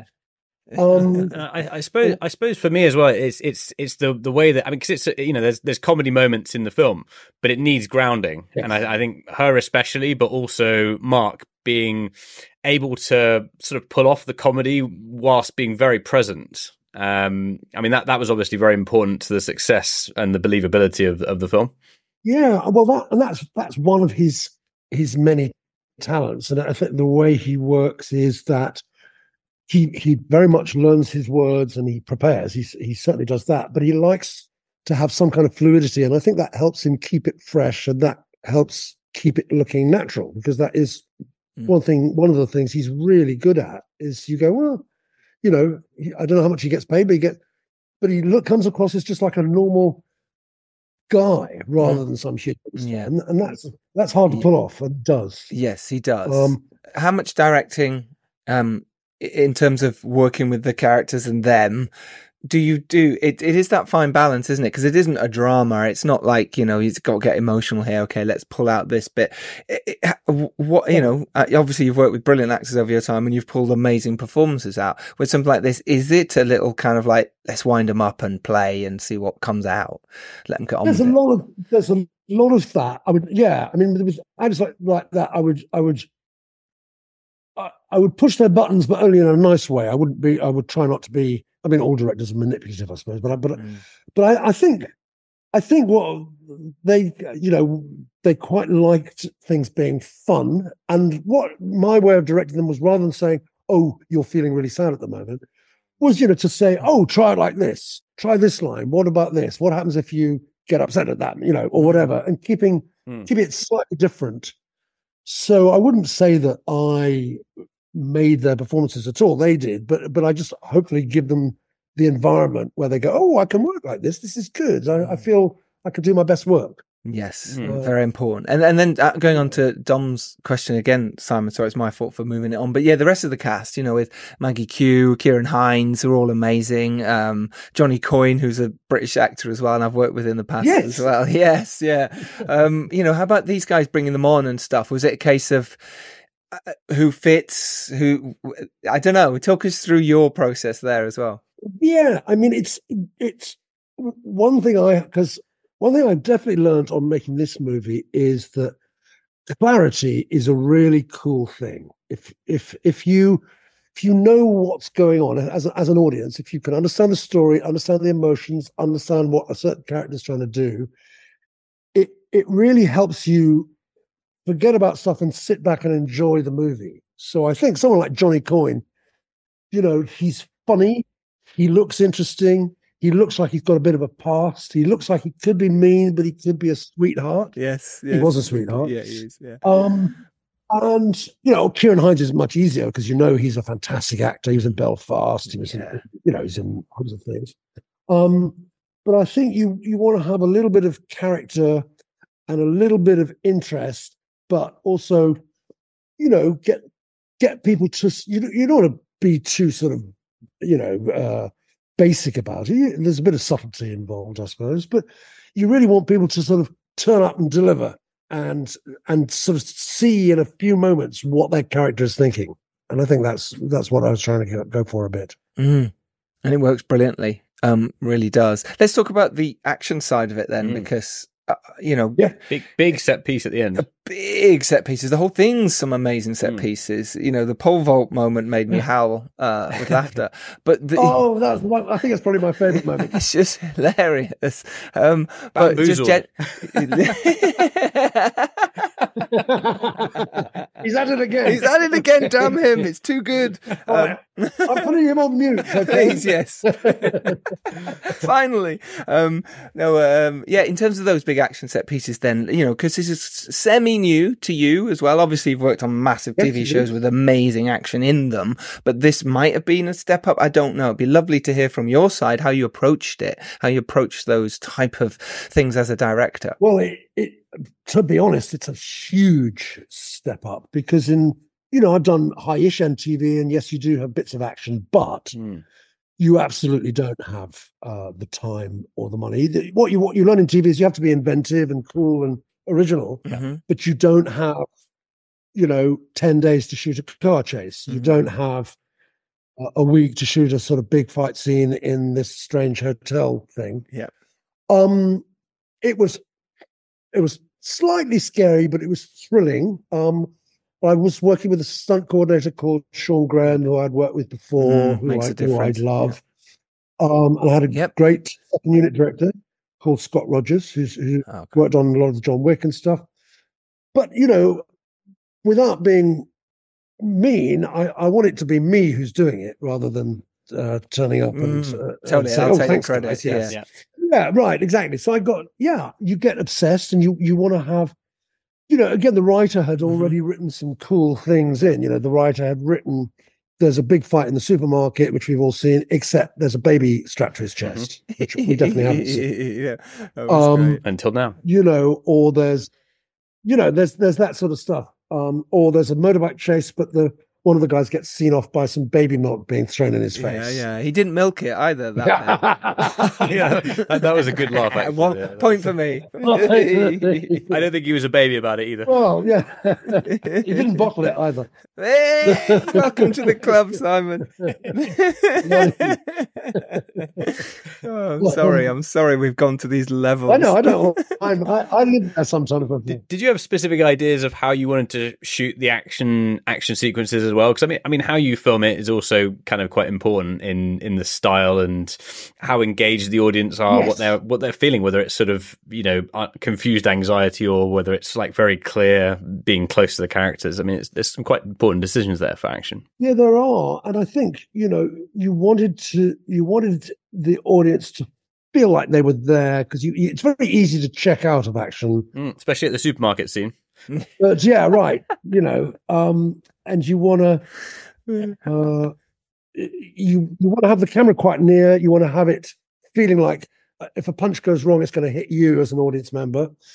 I suppose for me as well, it's the way that, I mean, because it's there's comedy moments in the film, but it needs grounding, and I think her especially, but also Mark being able to sort of pull off the comedy whilst being very present. I mean that was obviously very important to the success and the believability of the film.
Yeah, well, that's one of his many talents, and I think the way he works is that. He very much learns his words and he prepares. He certainly does that, but he likes to have some kind of fluidity, and I think that helps him keep it fresh, and that helps keep it looking natural, because that is one of the things he's really good at. Is you go, well, I don't know how much he gets paid, but he comes across as just like a normal guy rather than some shit.
Yeah,
and that's hard to pull off, and does.
Yes, he does. How much directing? In terms of working with the characters and them, do you do it? It is that fine balance, isn't it? Because it isn't a drama. It's not like, he's got to get emotional here. Okay, let's pull out this bit. Obviously you've worked with brilliant actors over your time and you've pulled amazing performances out. With something like this, is it a little kind of like, let's wind them up and play and see what comes out? Let them get on. There's a
lot of that. There was, I just like that. I would push their buttons, but only in a nice way. I would try not to be. I mean, all directors are manipulative, I suppose. But I think what they quite liked things being fun. And what my way of directing them was, rather than saying, "Oh, you're feeling really sad at the moment," was to say, "Oh, try it like this. Try this line. What about this? What happens if you get upset at that? Or whatever." And keeping it slightly different. So I wouldn't say that I made their performances at all. They did, but I just hopefully give them the environment where they go, "Oh, I can work like this. This is good. I feel I can do my best work."
Yes, very important. And then going on to Dom's question again, Simon, sorry, it's my fault for moving it on. But yeah, the rest of the cast, with Maggie Q, Kieran Hines, are all amazing. Johnny Coyne, who's a British actor as well, and I've worked with in the past as well. Yes, yeah. How about these guys bringing them on and stuff? Was it a case of who fits, who, I don't know, talk us through your process there as well.
Yeah, I mean, it's one thing I've definitely learned on making this movie is that clarity is a really cool thing. If you know what's going on as an audience, if you can understand the story, understand the emotions, understand what a certain character is trying to do, it really helps you forget about stuff and sit back and enjoy the movie. So I think someone like Johnny Coyne, he's funny, he looks interesting, he looks like he's got a bit of a past, he looks like he could be mean, but he could be a sweetheart.
Yes.
He was a sweetheart.
Yeah, he is, yeah.
And, Kieran Hines is much easier because he's a fantastic actor. He was in Belfast, he was in, he's in hundreds of things. But I think you want to have a little bit of character and a little bit of interest, but also, get people to, you don't want to be too sort of, basic about it. There's a bit of subtlety involved, I suppose, but you really want people to sort of turn up and deliver and sort of see in a few moments what their character is thinking. And I think that's what I was trying to go for a bit.
And it works brilliantly. Really does. Let's talk about the action side of it then, because
big set piece at the end.
Big set pieces. The whole thing's some amazing set pieces. The pole vault moment made me howl with laughter. But
I think that's probably my favourite moment.
It's just hilarious. But just
He's at it again.
He's at it again. Damn him! It's too good.
I'm putting him on mute.
Please, yes. Finally, in terms of those big action set pieces, then because this is semi-new to you as well. Obviously, you've worked on massive TV shows with amazing action in them, but this might have been a step up. I don't know. It'd be lovely to hear from your side how you approached it, how you approached those type of things as a director.
Well, to be honest, it's a huge step up because I've done high-ish MTV, and yes, you do have bits of action, but you absolutely don't have the time or the money. What you learn in TV is you have to be inventive and cool and original, but you don't have, 10 days to shoot a car chase. You don't have a week to shoot a sort of big fight scene in this strange hotel thing.
Yeah.
It was slightly scary, but it was thrilling. I was working with a stunt coordinator called Sean Graham, who I'd worked with before, who I'd love. Yeah. And I had a great second unit director called Scott Rogers, who worked on a lot of the John Wick and stuff. But, without being mean, I want it to be me who's doing it rather than turning up and
totally.
say,
I'll take
thanks,
credit.
guys. Yes. Yeah, right, exactly. So you get obsessed and you want to have, again, the writer had already written some cool things in. The writer had written, there's a big fight in the supermarket, which we've all seen, except there's a baby strapped to his chest, which we definitely haven't seen.
Yeah, that was great.
Until now.
Or there's that sort of stuff. Or there's a motorbike chase, but one of the guys gets seen off by some baby milk being thrown in his face.
Yeah. He didn't milk it either.
That was a good laugh. Actually.
One point for me.
I don't think he was a baby about it either.
Well, yeah. He didn't bottle it either.
Hey, welcome to the club, Simon. I'm sorry we've gone to these levels.
I know. I live there sometimes.
Did you have specific ideas of how you wanted to shoot the action sequences as well? Because I mean, how you film it is also kind of quite important in the style and how engaged the audience are, what they're feeling, whether it's sort of confused anxiety or whether it's like very clear being close to the characters. I mean, there's some quite important decisions there for action.
Yeah, there are, and I think you wanted the audience to feel like they were there because it's very easy to check out of action,
especially at the supermarket scene.
But yeah, right. And you want to you want to have the camera quite near. You want to have it feeling like if a punch goes wrong, it's going to hit you as an audience member.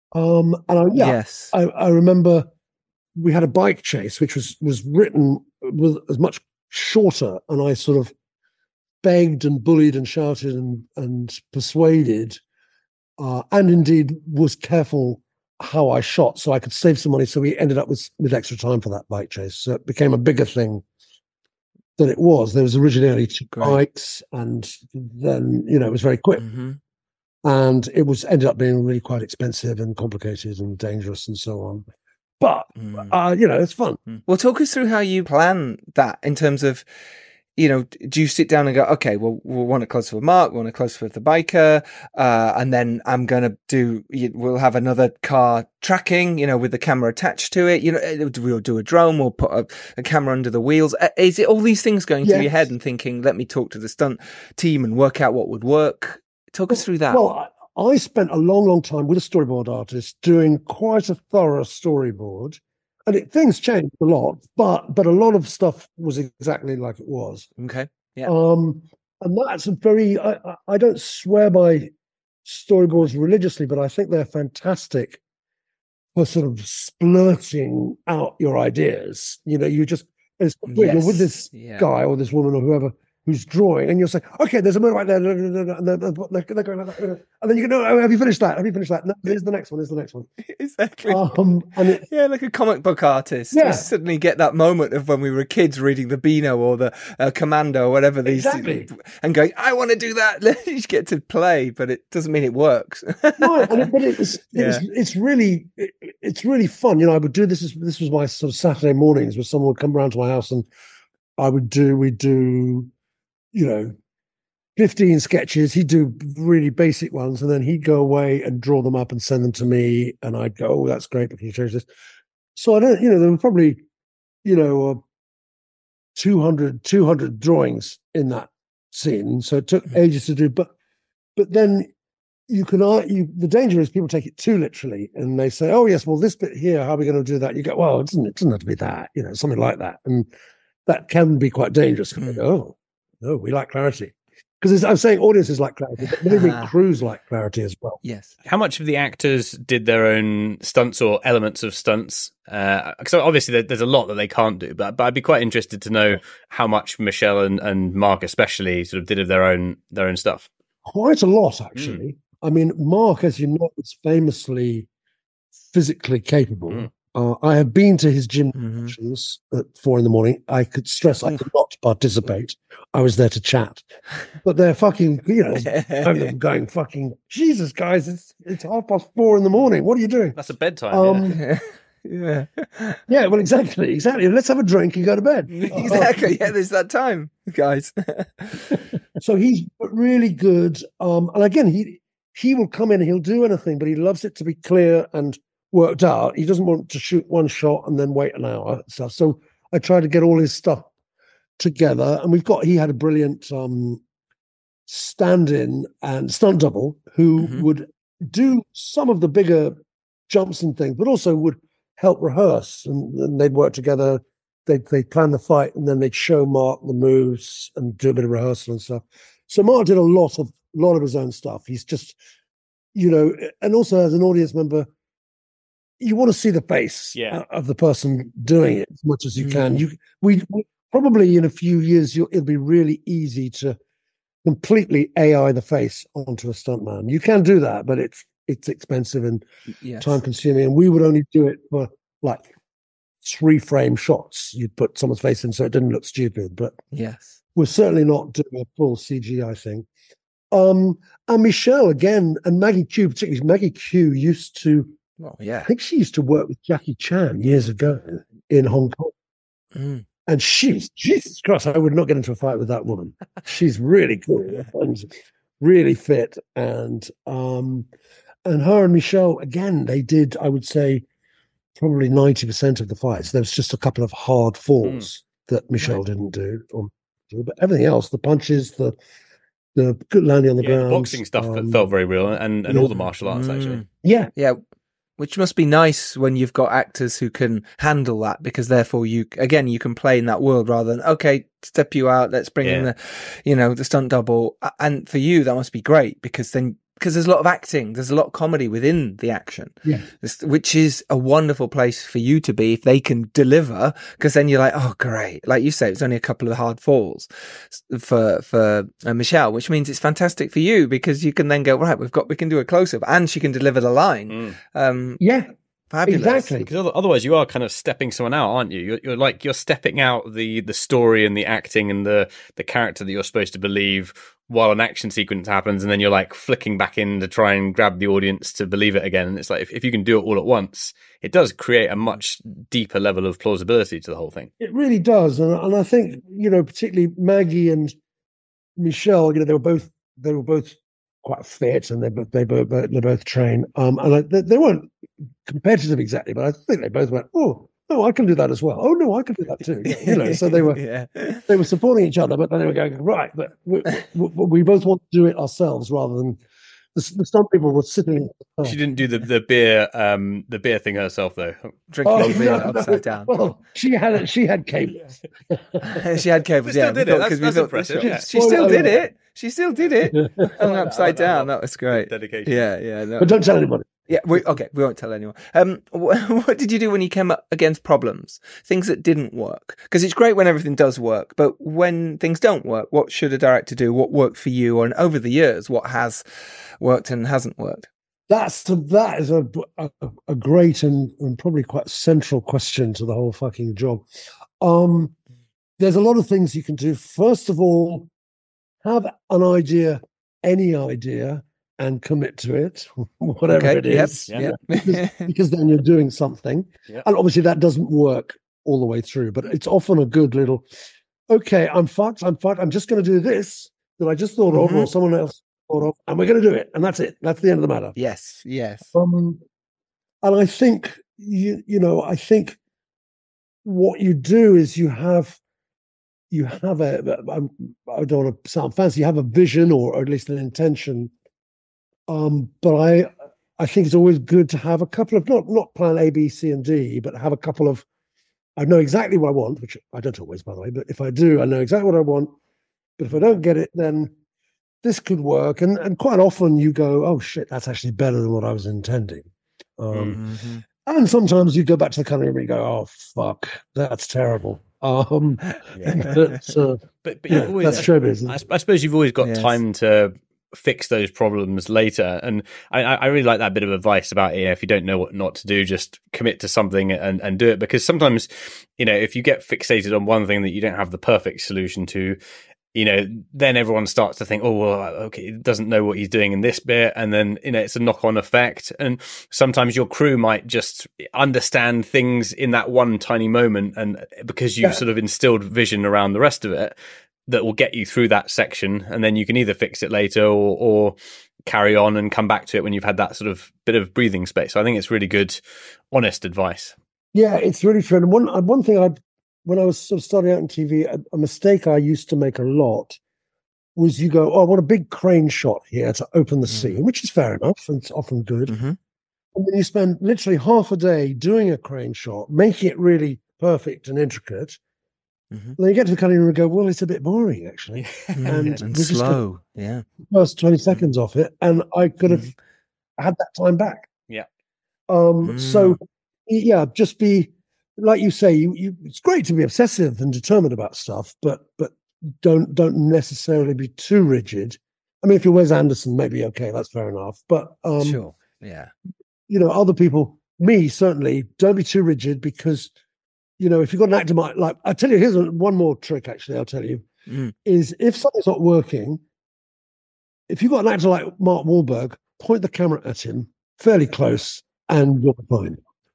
I remember we had a bike chase, which was written as much shorter, and I sort of begged and bullied and shouted and persuaded, and indeed was careful how I shot so I could save some money. So we ended up with extra time for that bike chase. So it became a bigger thing than it was. There was originally 2 bikes, and then, it was very quick. Mm-hmm. And it ended up being really quite expensive and complicated and dangerous and so on. But, it's fun.
Well, talk us through how you plan that in terms of, do you sit down and go, okay, well, we'll want it closer with Mark, we'll want it closer with the biker, and then I'm going to we'll have another car tracking, with the camera attached to it. We'll do a drone, we'll put a camera under the wheels. Is it all these things going through your head and thinking, let me talk to the stunt team and work out what would work? Talk us through that.
Well, I spent a long, long time with a storyboard artist doing quite a thorough storyboard. And things changed a lot, but a lot of stuff was exactly like it was.
Okay. Yeah.
And that's a very, I don't swear by storyboards religiously, but I think they're fantastic for sort of splurting out your ideas. You just, you're with this guy or this woman or whoever who's drawing, and you'll say, okay, there's a moon right there, and they're going like that, and then you go, no, have you finished that? No, here's the next one.
Exactly.
And
like a comic book artist.
Yeah.
You suddenly get that moment of when we were kids reading the Beano or the Commando or whatever these, and going, I want to do that. You just get to play, but it doesn't mean it works.
Right, but it's really fun. I would do this. This was my sort of Saturday mornings where someone would come around to my house, and we'd do 15 sketches. He'd do really basic ones, and then he'd go away and draw them up and send them to me, and I'd go, oh, that's great, but can you change this? So I don't, there were probably 200 drawings in that scene, so it took ages to do, but then the danger is people take it too literally, and they say, oh yes, well, this bit here, how are we going to do that? You go, well, it doesn't have to be that, something like that, and that can be quite dangerous. No, we like clarity. Because I'm saying audiences like clarity, but maybe crews like clarity as well.
Yes.
How much of the actors did their own stunts or elements of stunts? Because obviously there's a lot that they can't do, but I'd be quite interested to know how much Michelle and Mark especially sort of did of their own stuff.
Quite a lot, actually. I mean, Mark, as you know, is famously physically capable. I have been to his gym sessions at 4 a.m. I could stress I could not participate. I was there to chat. But they're fucking, I'm going fucking, Jesus, guys, it's 4:30 a.m. What are you doing?
That's a bedtime.
Yeah.
Yeah, well, exactly. Let's have a drink and go to bed.
Exactly. Yeah, there's that time, guys.
So he's really good. And again, he will come in, he'll do anything, but he loves it to be clear and worked out. He doesn't want to shoot one shot and then wait an hour and stuff. So I try to get all his stuff together. And he had a brilliant stand-in and stunt double who would do some of the bigger jumps and things, but also would help rehearse, and they'd work together. They'd plan the fight, and then they'd show Mark the moves and do a bit of rehearsal and stuff. So Mark did a lot of his own stuff. He's just, and also as an audience member, you want to see the face of the person doing it as much as you can. We probably in a few years it'll be really easy to completely AI the face onto a stuntman. You can do that, but it's expensive and time consuming. And we would only do it for like 3-frame shots. You'd put someone's face in so it didn't look stupid. But we're certainly not doing a full CGI thing. And Michelle again, and Maggie Q particularly. Maggie Q used to.
Oh, yeah.
I think she used to work with Jackie Chan years ago in Hong Kong. And Jesus Christ, I would not get into a fight with that woman. She's really cool and really fit. And her and Michelle, again, they did, I would say, probably 90% of the fights. There was just a couple of hard falls that Michelle didn't do. But everything else, the punches, the good landing on the ground.
The boxing stuff felt very real, and all the martial arts, actually.
Yeah.
Yeah. Which must be nice when you've got actors who can handle that, because therefore you can play in that world rather than, okay, step you out, let's bring in the stunt double. And for you, that must be great, because then because there's a lot of acting, there's a lot of comedy within the action, which is a wonderful place for you to be if they can deliver, because then you're like, oh, great. Like you say, it's only a couple of hard falls for Michelle, which means it's fantastic for you because you can then go, right, we can do a close-up and she can deliver the line. Fabulous.
Exactly.
Because otherwise you are kind of stepping someone out, aren't you? You're stepping out the story and the acting and the character that you're supposed to believe while an action sequence happens, and then you're like flicking back in to try and grab the audience to believe it again. And it's like, if you can do it all at once, it does create a much deeper level of plausibility to the whole thing.
It really does. And I think, particularly Maggie and Michelle, they were both quite fit, and they both train. And they weren't competitive exactly, but I think they both went, oh, no, I can do that as well. Oh no, I can do that too. So they were they were supporting each other, but then they were going, right, but we both want to do it ourselves rather than some people were sitting.
She didn't do the beer thing herself though.
Drinking beer upside down.
Well, she had cables.
She had cables.
Still did it. That's impressive.
She still did it. She still did it. Hung upside down. That was great.
Dedication.
Yeah. No.
But don't tell anybody.
Yeah, we won't tell anyone. What did you do when you came up against problems? Things that didn't work? Because it's great when everything does work, but when things don't work, what should a director do? What worked for you? And over the years, what has worked and hasn't worked?
That is a great and probably quite central question to the whole fucking job. There's a lot of things you can do. First of all, have an idea, any idea, and commit to it, whatever it is. Because then you're doing something. Yep. And obviously that doesn't work all the way through, but it's often a good little, okay, I'm fucked. I'm just going to do this that I just thought of, or someone else thought of, and we're going to do it. And that's it. That's the end of the matter.
Yes.
And I think, I think what you do is you have I don't want to sound fancy, you have a vision or at least an intention. But I think it's always good to have a couple of not plan A, B, C, and D, but have a couple of. I know exactly what I want, which I don't always, by the way. But if I do, I know exactly what I want. But if I don't get it, then this could work. And quite often you go, oh shit, that's actually better than what I was intending. And sometimes you go back to the cutting room and you go, oh fuck, that's terrible. But
you've always,
that's showbiz.
I suppose you've always got time to fix those problems later, and I really like that bit of advice about if you don't know what not to do, just commit to something and do it, because sometimes if you get fixated on one thing that you don't have the perfect solution to, then everyone starts to think, oh well, okay, he doesn't know what he's doing in this bit, and then it's a knock-on effect. And sometimes your crew might just understand things in that one tiny moment, and because you've sort of instilled vision around the rest of it, that will get you through that section, and then you can either fix it later or carry on and come back to it when you've had that sort of bit of breathing space. So I think it's really good, honest advice.
Yeah, it's really true. And one thing when I was sort of starting out in TV, a mistake I used to make a lot was you go, oh, I want a big crane shot here to open the scene, which is fair enough, and it's often good. And then you spend literally half a day doing a crane shot, making it really perfect and intricate. And then you get to the cutting room and go, well, it's a bit boring, actually.
And slow. Yeah.
First 20 seconds off it, and I could have had that time back.
Yeah.
So, just be, like you say, it's great to be obsessive and determined about stuff, but don't necessarily be too rigid. I mean, if you're Wes Anderson, maybe, okay, that's fair enough. But,
sure. Yeah.
Other people, me, certainly, don't be too rigid, because if you've got an actor, like, I'll tell you, here's one more trick, actually, I'll tell you, is if something's not working, if you've got an actor like Mark Wahlberg, point the camera at him fairly close and you'll be fine.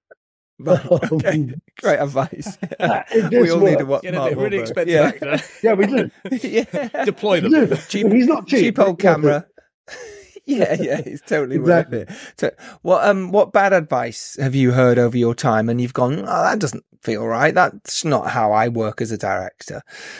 Okay. Great advice. We all need to watch Mark Wahlberg.
Really expensive actor.
Yeah, we do.
Deploy them.
He's not cheap.
Cheap old camera. Yeah, it's totally worth it. So, what bad advice have you heard over your time and you've gone, oh, that doesn't feel right. That's not how I work as a director.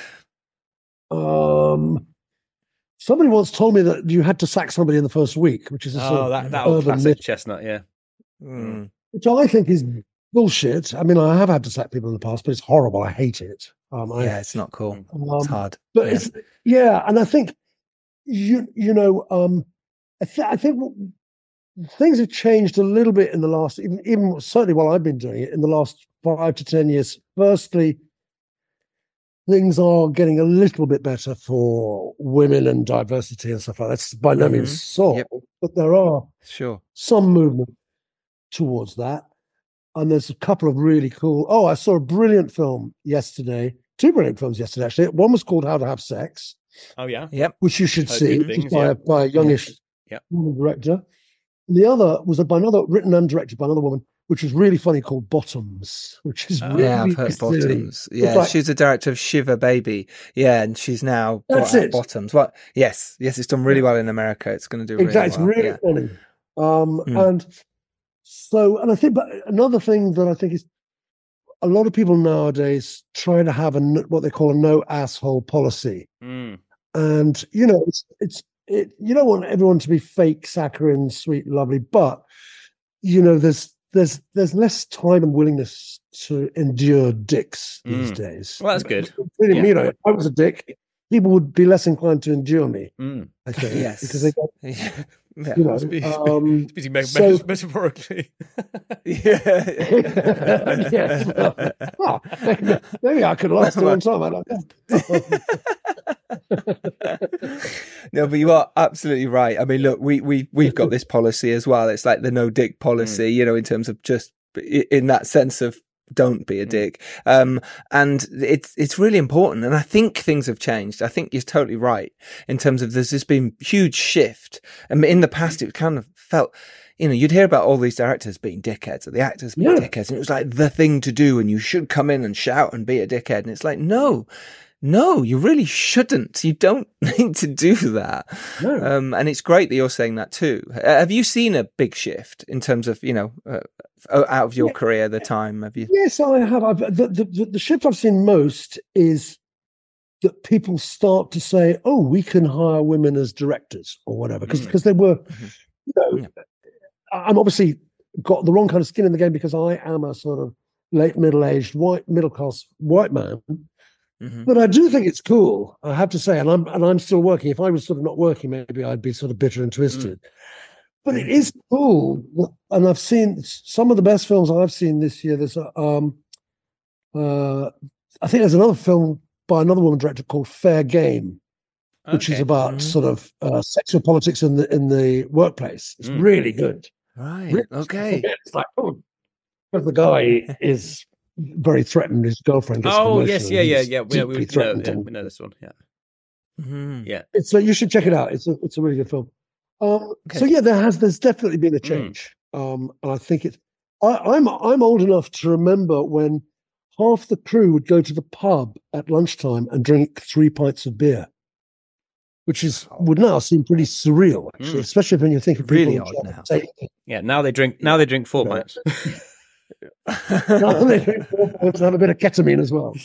Somebody once told me that you had to sack somebody in the first week, which is a sort of
that old classic chestnut,
which I think is bullshit. I mean, I have had to sack people in the past, but it's horrible. I hate it.
It's not cool. It's hard.
But and I think I think things have changed a little bit in the last, even certainly while I've been doing it, in the last 5 to 10 years. Firstly, things are getting a little bit better for women and diversity and stuff like that. That's by no means solved, but there are some movement towards that. And there's a couple of really cool. Oh, I saw a brilliant film yesterday. 2 brilliant films yesterday, actually. One was called How to Have Sex.
Oh, yeah.
Yep.
Which you should see,
things,
by a youngish woman director. The other was written and directed by another woman, which is really funny, called Bottoms, which is really
I've heard
silly.
Bottoms. Yeah, she's the director of Shiver Baby. Yeah, and she's now brought out Bottoms. What? Yes, it's done really well in America. It's going to do really well.
It's really funny. And I think, but another thing that I think is, a lot of people nowadays try to have what they call a no asshole policy, and you don't want everyone to be fake, saccharine, sweet, lovely, but there's less time and willingness to endure dicks these days.
Well, that's good.
If I was a dick, people would be less inclined to endure me. I think,
yes,
because they got,
speaking metaphorically.
Maybe I could last a long time. I don't know.
No, but you are absolutely right. I mean, look, we've got this policy as well. It's like the no dick policy, in terms of just in that sense of don't be a dick. And it's really important. And I think things have changed. I think you're totally right in terms of there's just been huge shift. And in the past, it kind of felt, you'd hear about all these directors being dickheads or the actors being dickheads. And it was like the thing to do. And you should come in and shout and be a dickhead. And it's like, no, you really shouldn't. You don't need to do that. No. And it's great that you're saying that too. Have you seen a big shift in terms of, out of your career, the time? Have you?
Yes, I have. The shift I've seen most is that people start to say, "Oh, we can hire women as directors or whatever," because they were. I'm obviously got the wrong kind of skin in the game because I am a sort of late middle-aged middle-class white man. But I do think it's cool, I have to say, and I'm still working. If I was sort of not working, maybe I'd be sort of bitter and twisted. But it is cool, and I've seen some of the best films I've seen this year. There's I think there's another film by another woman director called Fair Game, which is about sort of sexual politics in the workplace. It's really good.
Right.
Really,
okay.
It's like, because the guy is very threatened. His girlfriend gets
yes, yeah. We know this one. Yeah.
It's you should check it out. It's a really good film. So yeah, there's definitely been a change. And I think I'm old enough to remember when half the crew would go to the pub at lunchtime and drink 3 pints of beer, which would now seem pretty surreal, actually, especially when you think of
really odd now.
Yeah, now they drink 4 pints.
Now they drink 4 pints and have a bit of ketamine as well.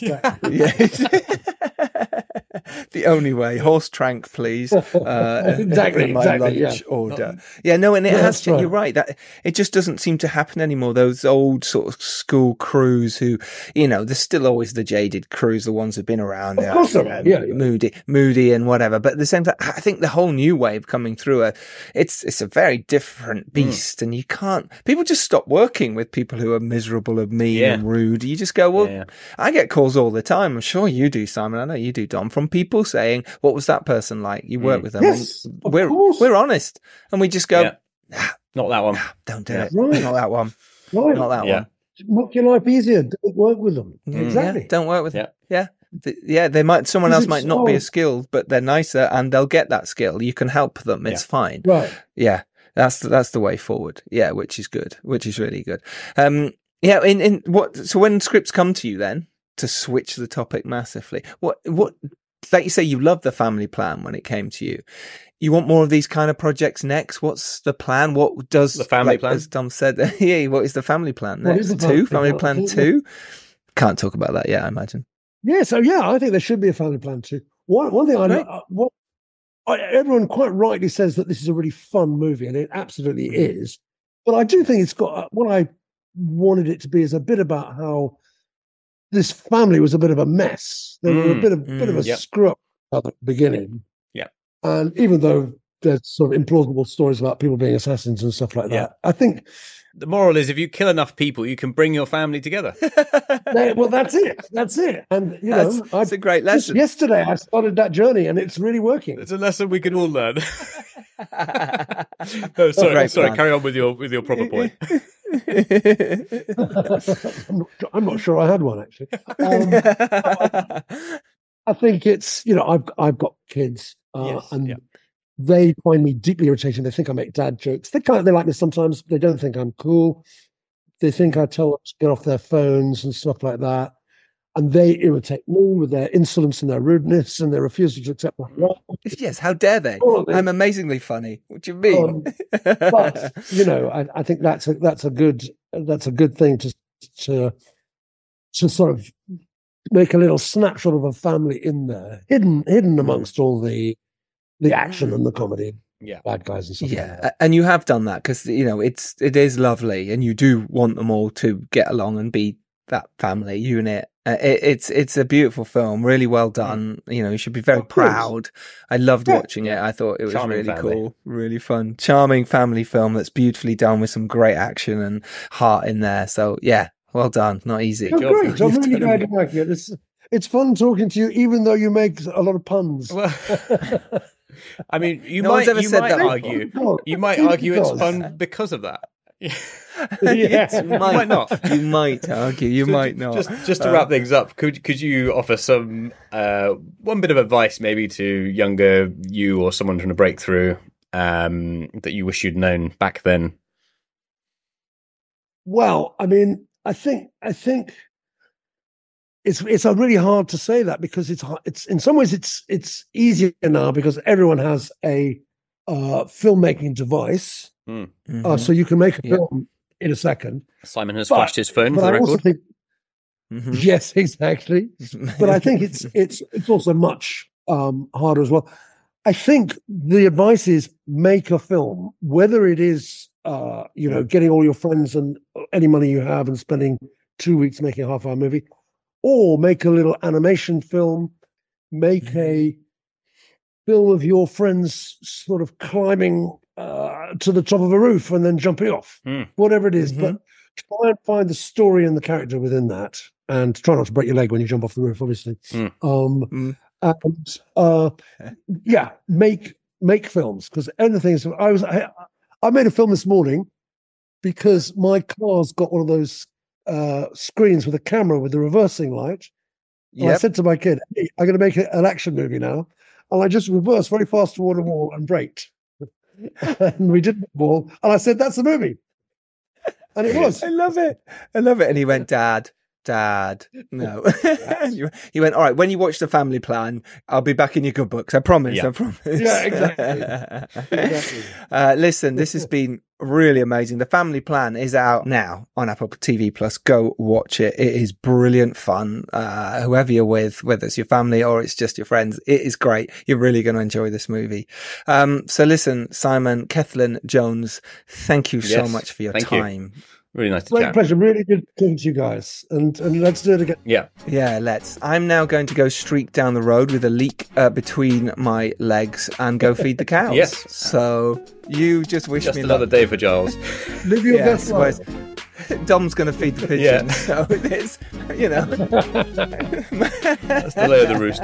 The only way. Horse trank, please.
Exactly.
My lunch order. Yeah, no, and it has. Right. You're right. That it just doesn't seem to happen anymore. Those old sort of school crews who, there's still always the jaded crews, the ones who've been around.
Of course,
moody, and whatever. But at the same time, I think the whole new wave coming through, it's a very different beast, and you can't. People just stop working with people who are miserable and mean and rude. You just go, well, I get calls all the time. I'm sure you do, Simon. I know you do, Dom, from people saying, what was that person like? You work with them.
Yes,
we're honest. And we just go,
not that one.
Don't do it. Right. Not that one.
Right.
Not that one.
Make your life easier. Don't work with them. Exactly.
Don't work with them. Yeah. They might. Someone else might not be as skilled, but they're nicer, and they'll get that skill. You can help them. It's fine.
Right.
Yeah. That's the way forward. Yeah, which is good. Which is really good. So when scripts come to you, then to switch the topic massively, what like you say, you love the family plan when it came to you. You want more of these kind of projects next? What's the plan? What does
the family plan?
As Tom said, what is the family plan next? Family plan 2? Can't talk about that yet, I imagine.
Yeah, so I think there should be a family plan 2. One thing everyone quite rightly says that this is a really fun movie, and it absolutely is. But I do think it's got what I wanted it to be is a bit about how this family was a bit of a mess. They were a bit of a screw up at the beginning.
Yeah.
And even though there's sort of implausible stories about people being assassins and stuff like that. I think
the moral is, if you kill enough people, you can bring your family together.
Well, that's it. And
that's a great lesson.
Yesterday, I started that journey, and it's really working.
It's a lesson we can all learn. No, sorry. Carry on with your proper point.
I'm not sure I had one actually. I think it's I've got kids, they find me deeply irritating. They think I make dad jokes. They like me sometimes. They don't think I'm cool. They think I tell them to get off their phones and stuff like that. And they irritate me with their insolence and their rudeness and their refusal to accept my love.
Yes, how dare they? I'm amazingly funny. What do you mean?
But I think that's a good thing to sort of make a little snapshot of a family in there, hidden amongst all the action and the comedy.
Yeah,
bad guys and stuff.
Yeah, like that. And you have done that because it is lovely, and you do want them all to get along and be that family unit. It's a beautiful film, really well done. You should be very proud. I loved watching it. I thought it was really cool, really fun, charming family film that's beautifully done with some great action and heart in there. So yeah, well done. Not easy.
Great. I'm really glad you like it. It's fun talking to you, even though you make a lot of puns.
Well, I mean, you might argue it's fun because of that.
Yes, you might not. You might argue. You might not.
Just to wrap things up, could you offer some one bit of advice, maybe to younger you or someone trying to break through, that you wish you'd known back then?
Well, I mean, I think it's really hard to say that because it's in some ways it's easier now because everyone has a filmmaking device. So you can make a film in a second.
Simon has flashed his phone for the record.
Yes, exactly. But I think it's also much harder as well. I think the advice is make a film, whether it is getting all your friends and any money you have and spending 2 weeks making a half-hour movie, or make a little animation film, make a film of your friends sort of climbing to the top of a roof and then jumping off, whatever it is. But try and find the story and the character within that, and try not to break your leg when you jump off the roof, obviously. Make films, because the thing is, I made a film this morning because my car's got one of those screens with a camera with the reversing light. I said to my kid, hey, I'm going to make an action movie now, and I just reversed very fast toward a wall and braked. And we did the wall, and I said, that's the movie. And it was.
I love it. And he went, Dad, no. He went, all right, when you watch The Family Plan, I'll be back in your good books. I promise.
Yeah, exactly.
Listen, this has been really amazing. The Family Plan is out now on Apple TV Plus. Go watch it. It is brilliant fun. Whoever you're with, whether it's your family or it's just your friends, it is great. You're really going to enjoy this movie. So listen, Simon, Kathleen Jones, thank you so much for your time.
Really nice to
chat.
Great
pleasure. Really good talking to you guys. And let's do it again.
Yeah, let's. I'm now going to go streak down the road with a leek between my legs and go feed the cows.
Yes.
So you just wish me
another
luck.
day for Giles.
Live your best life.
Dom's going to feed the pigeon. So it's,
That's the lay of the roost.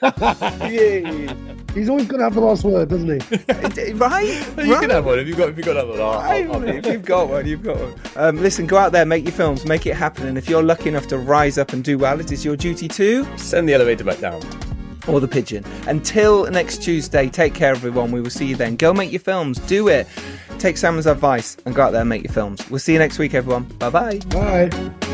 He's always going to have the last word, doesn't he?
Right?
You can have one. If you've got one,
if you've got one, you've got one. Listen, go out there, make your films, make it happen. And if you're lucky enough to rise up and do well, it is your duty to
send the elevator back down.
Or the pigeon. Until next Tuesday, take care, everyone. We will see you then. Go make your films. Do it. Take Simon's advice and go out there and make your films. We'll see you next week, everyone. Bye-bye.
Bye.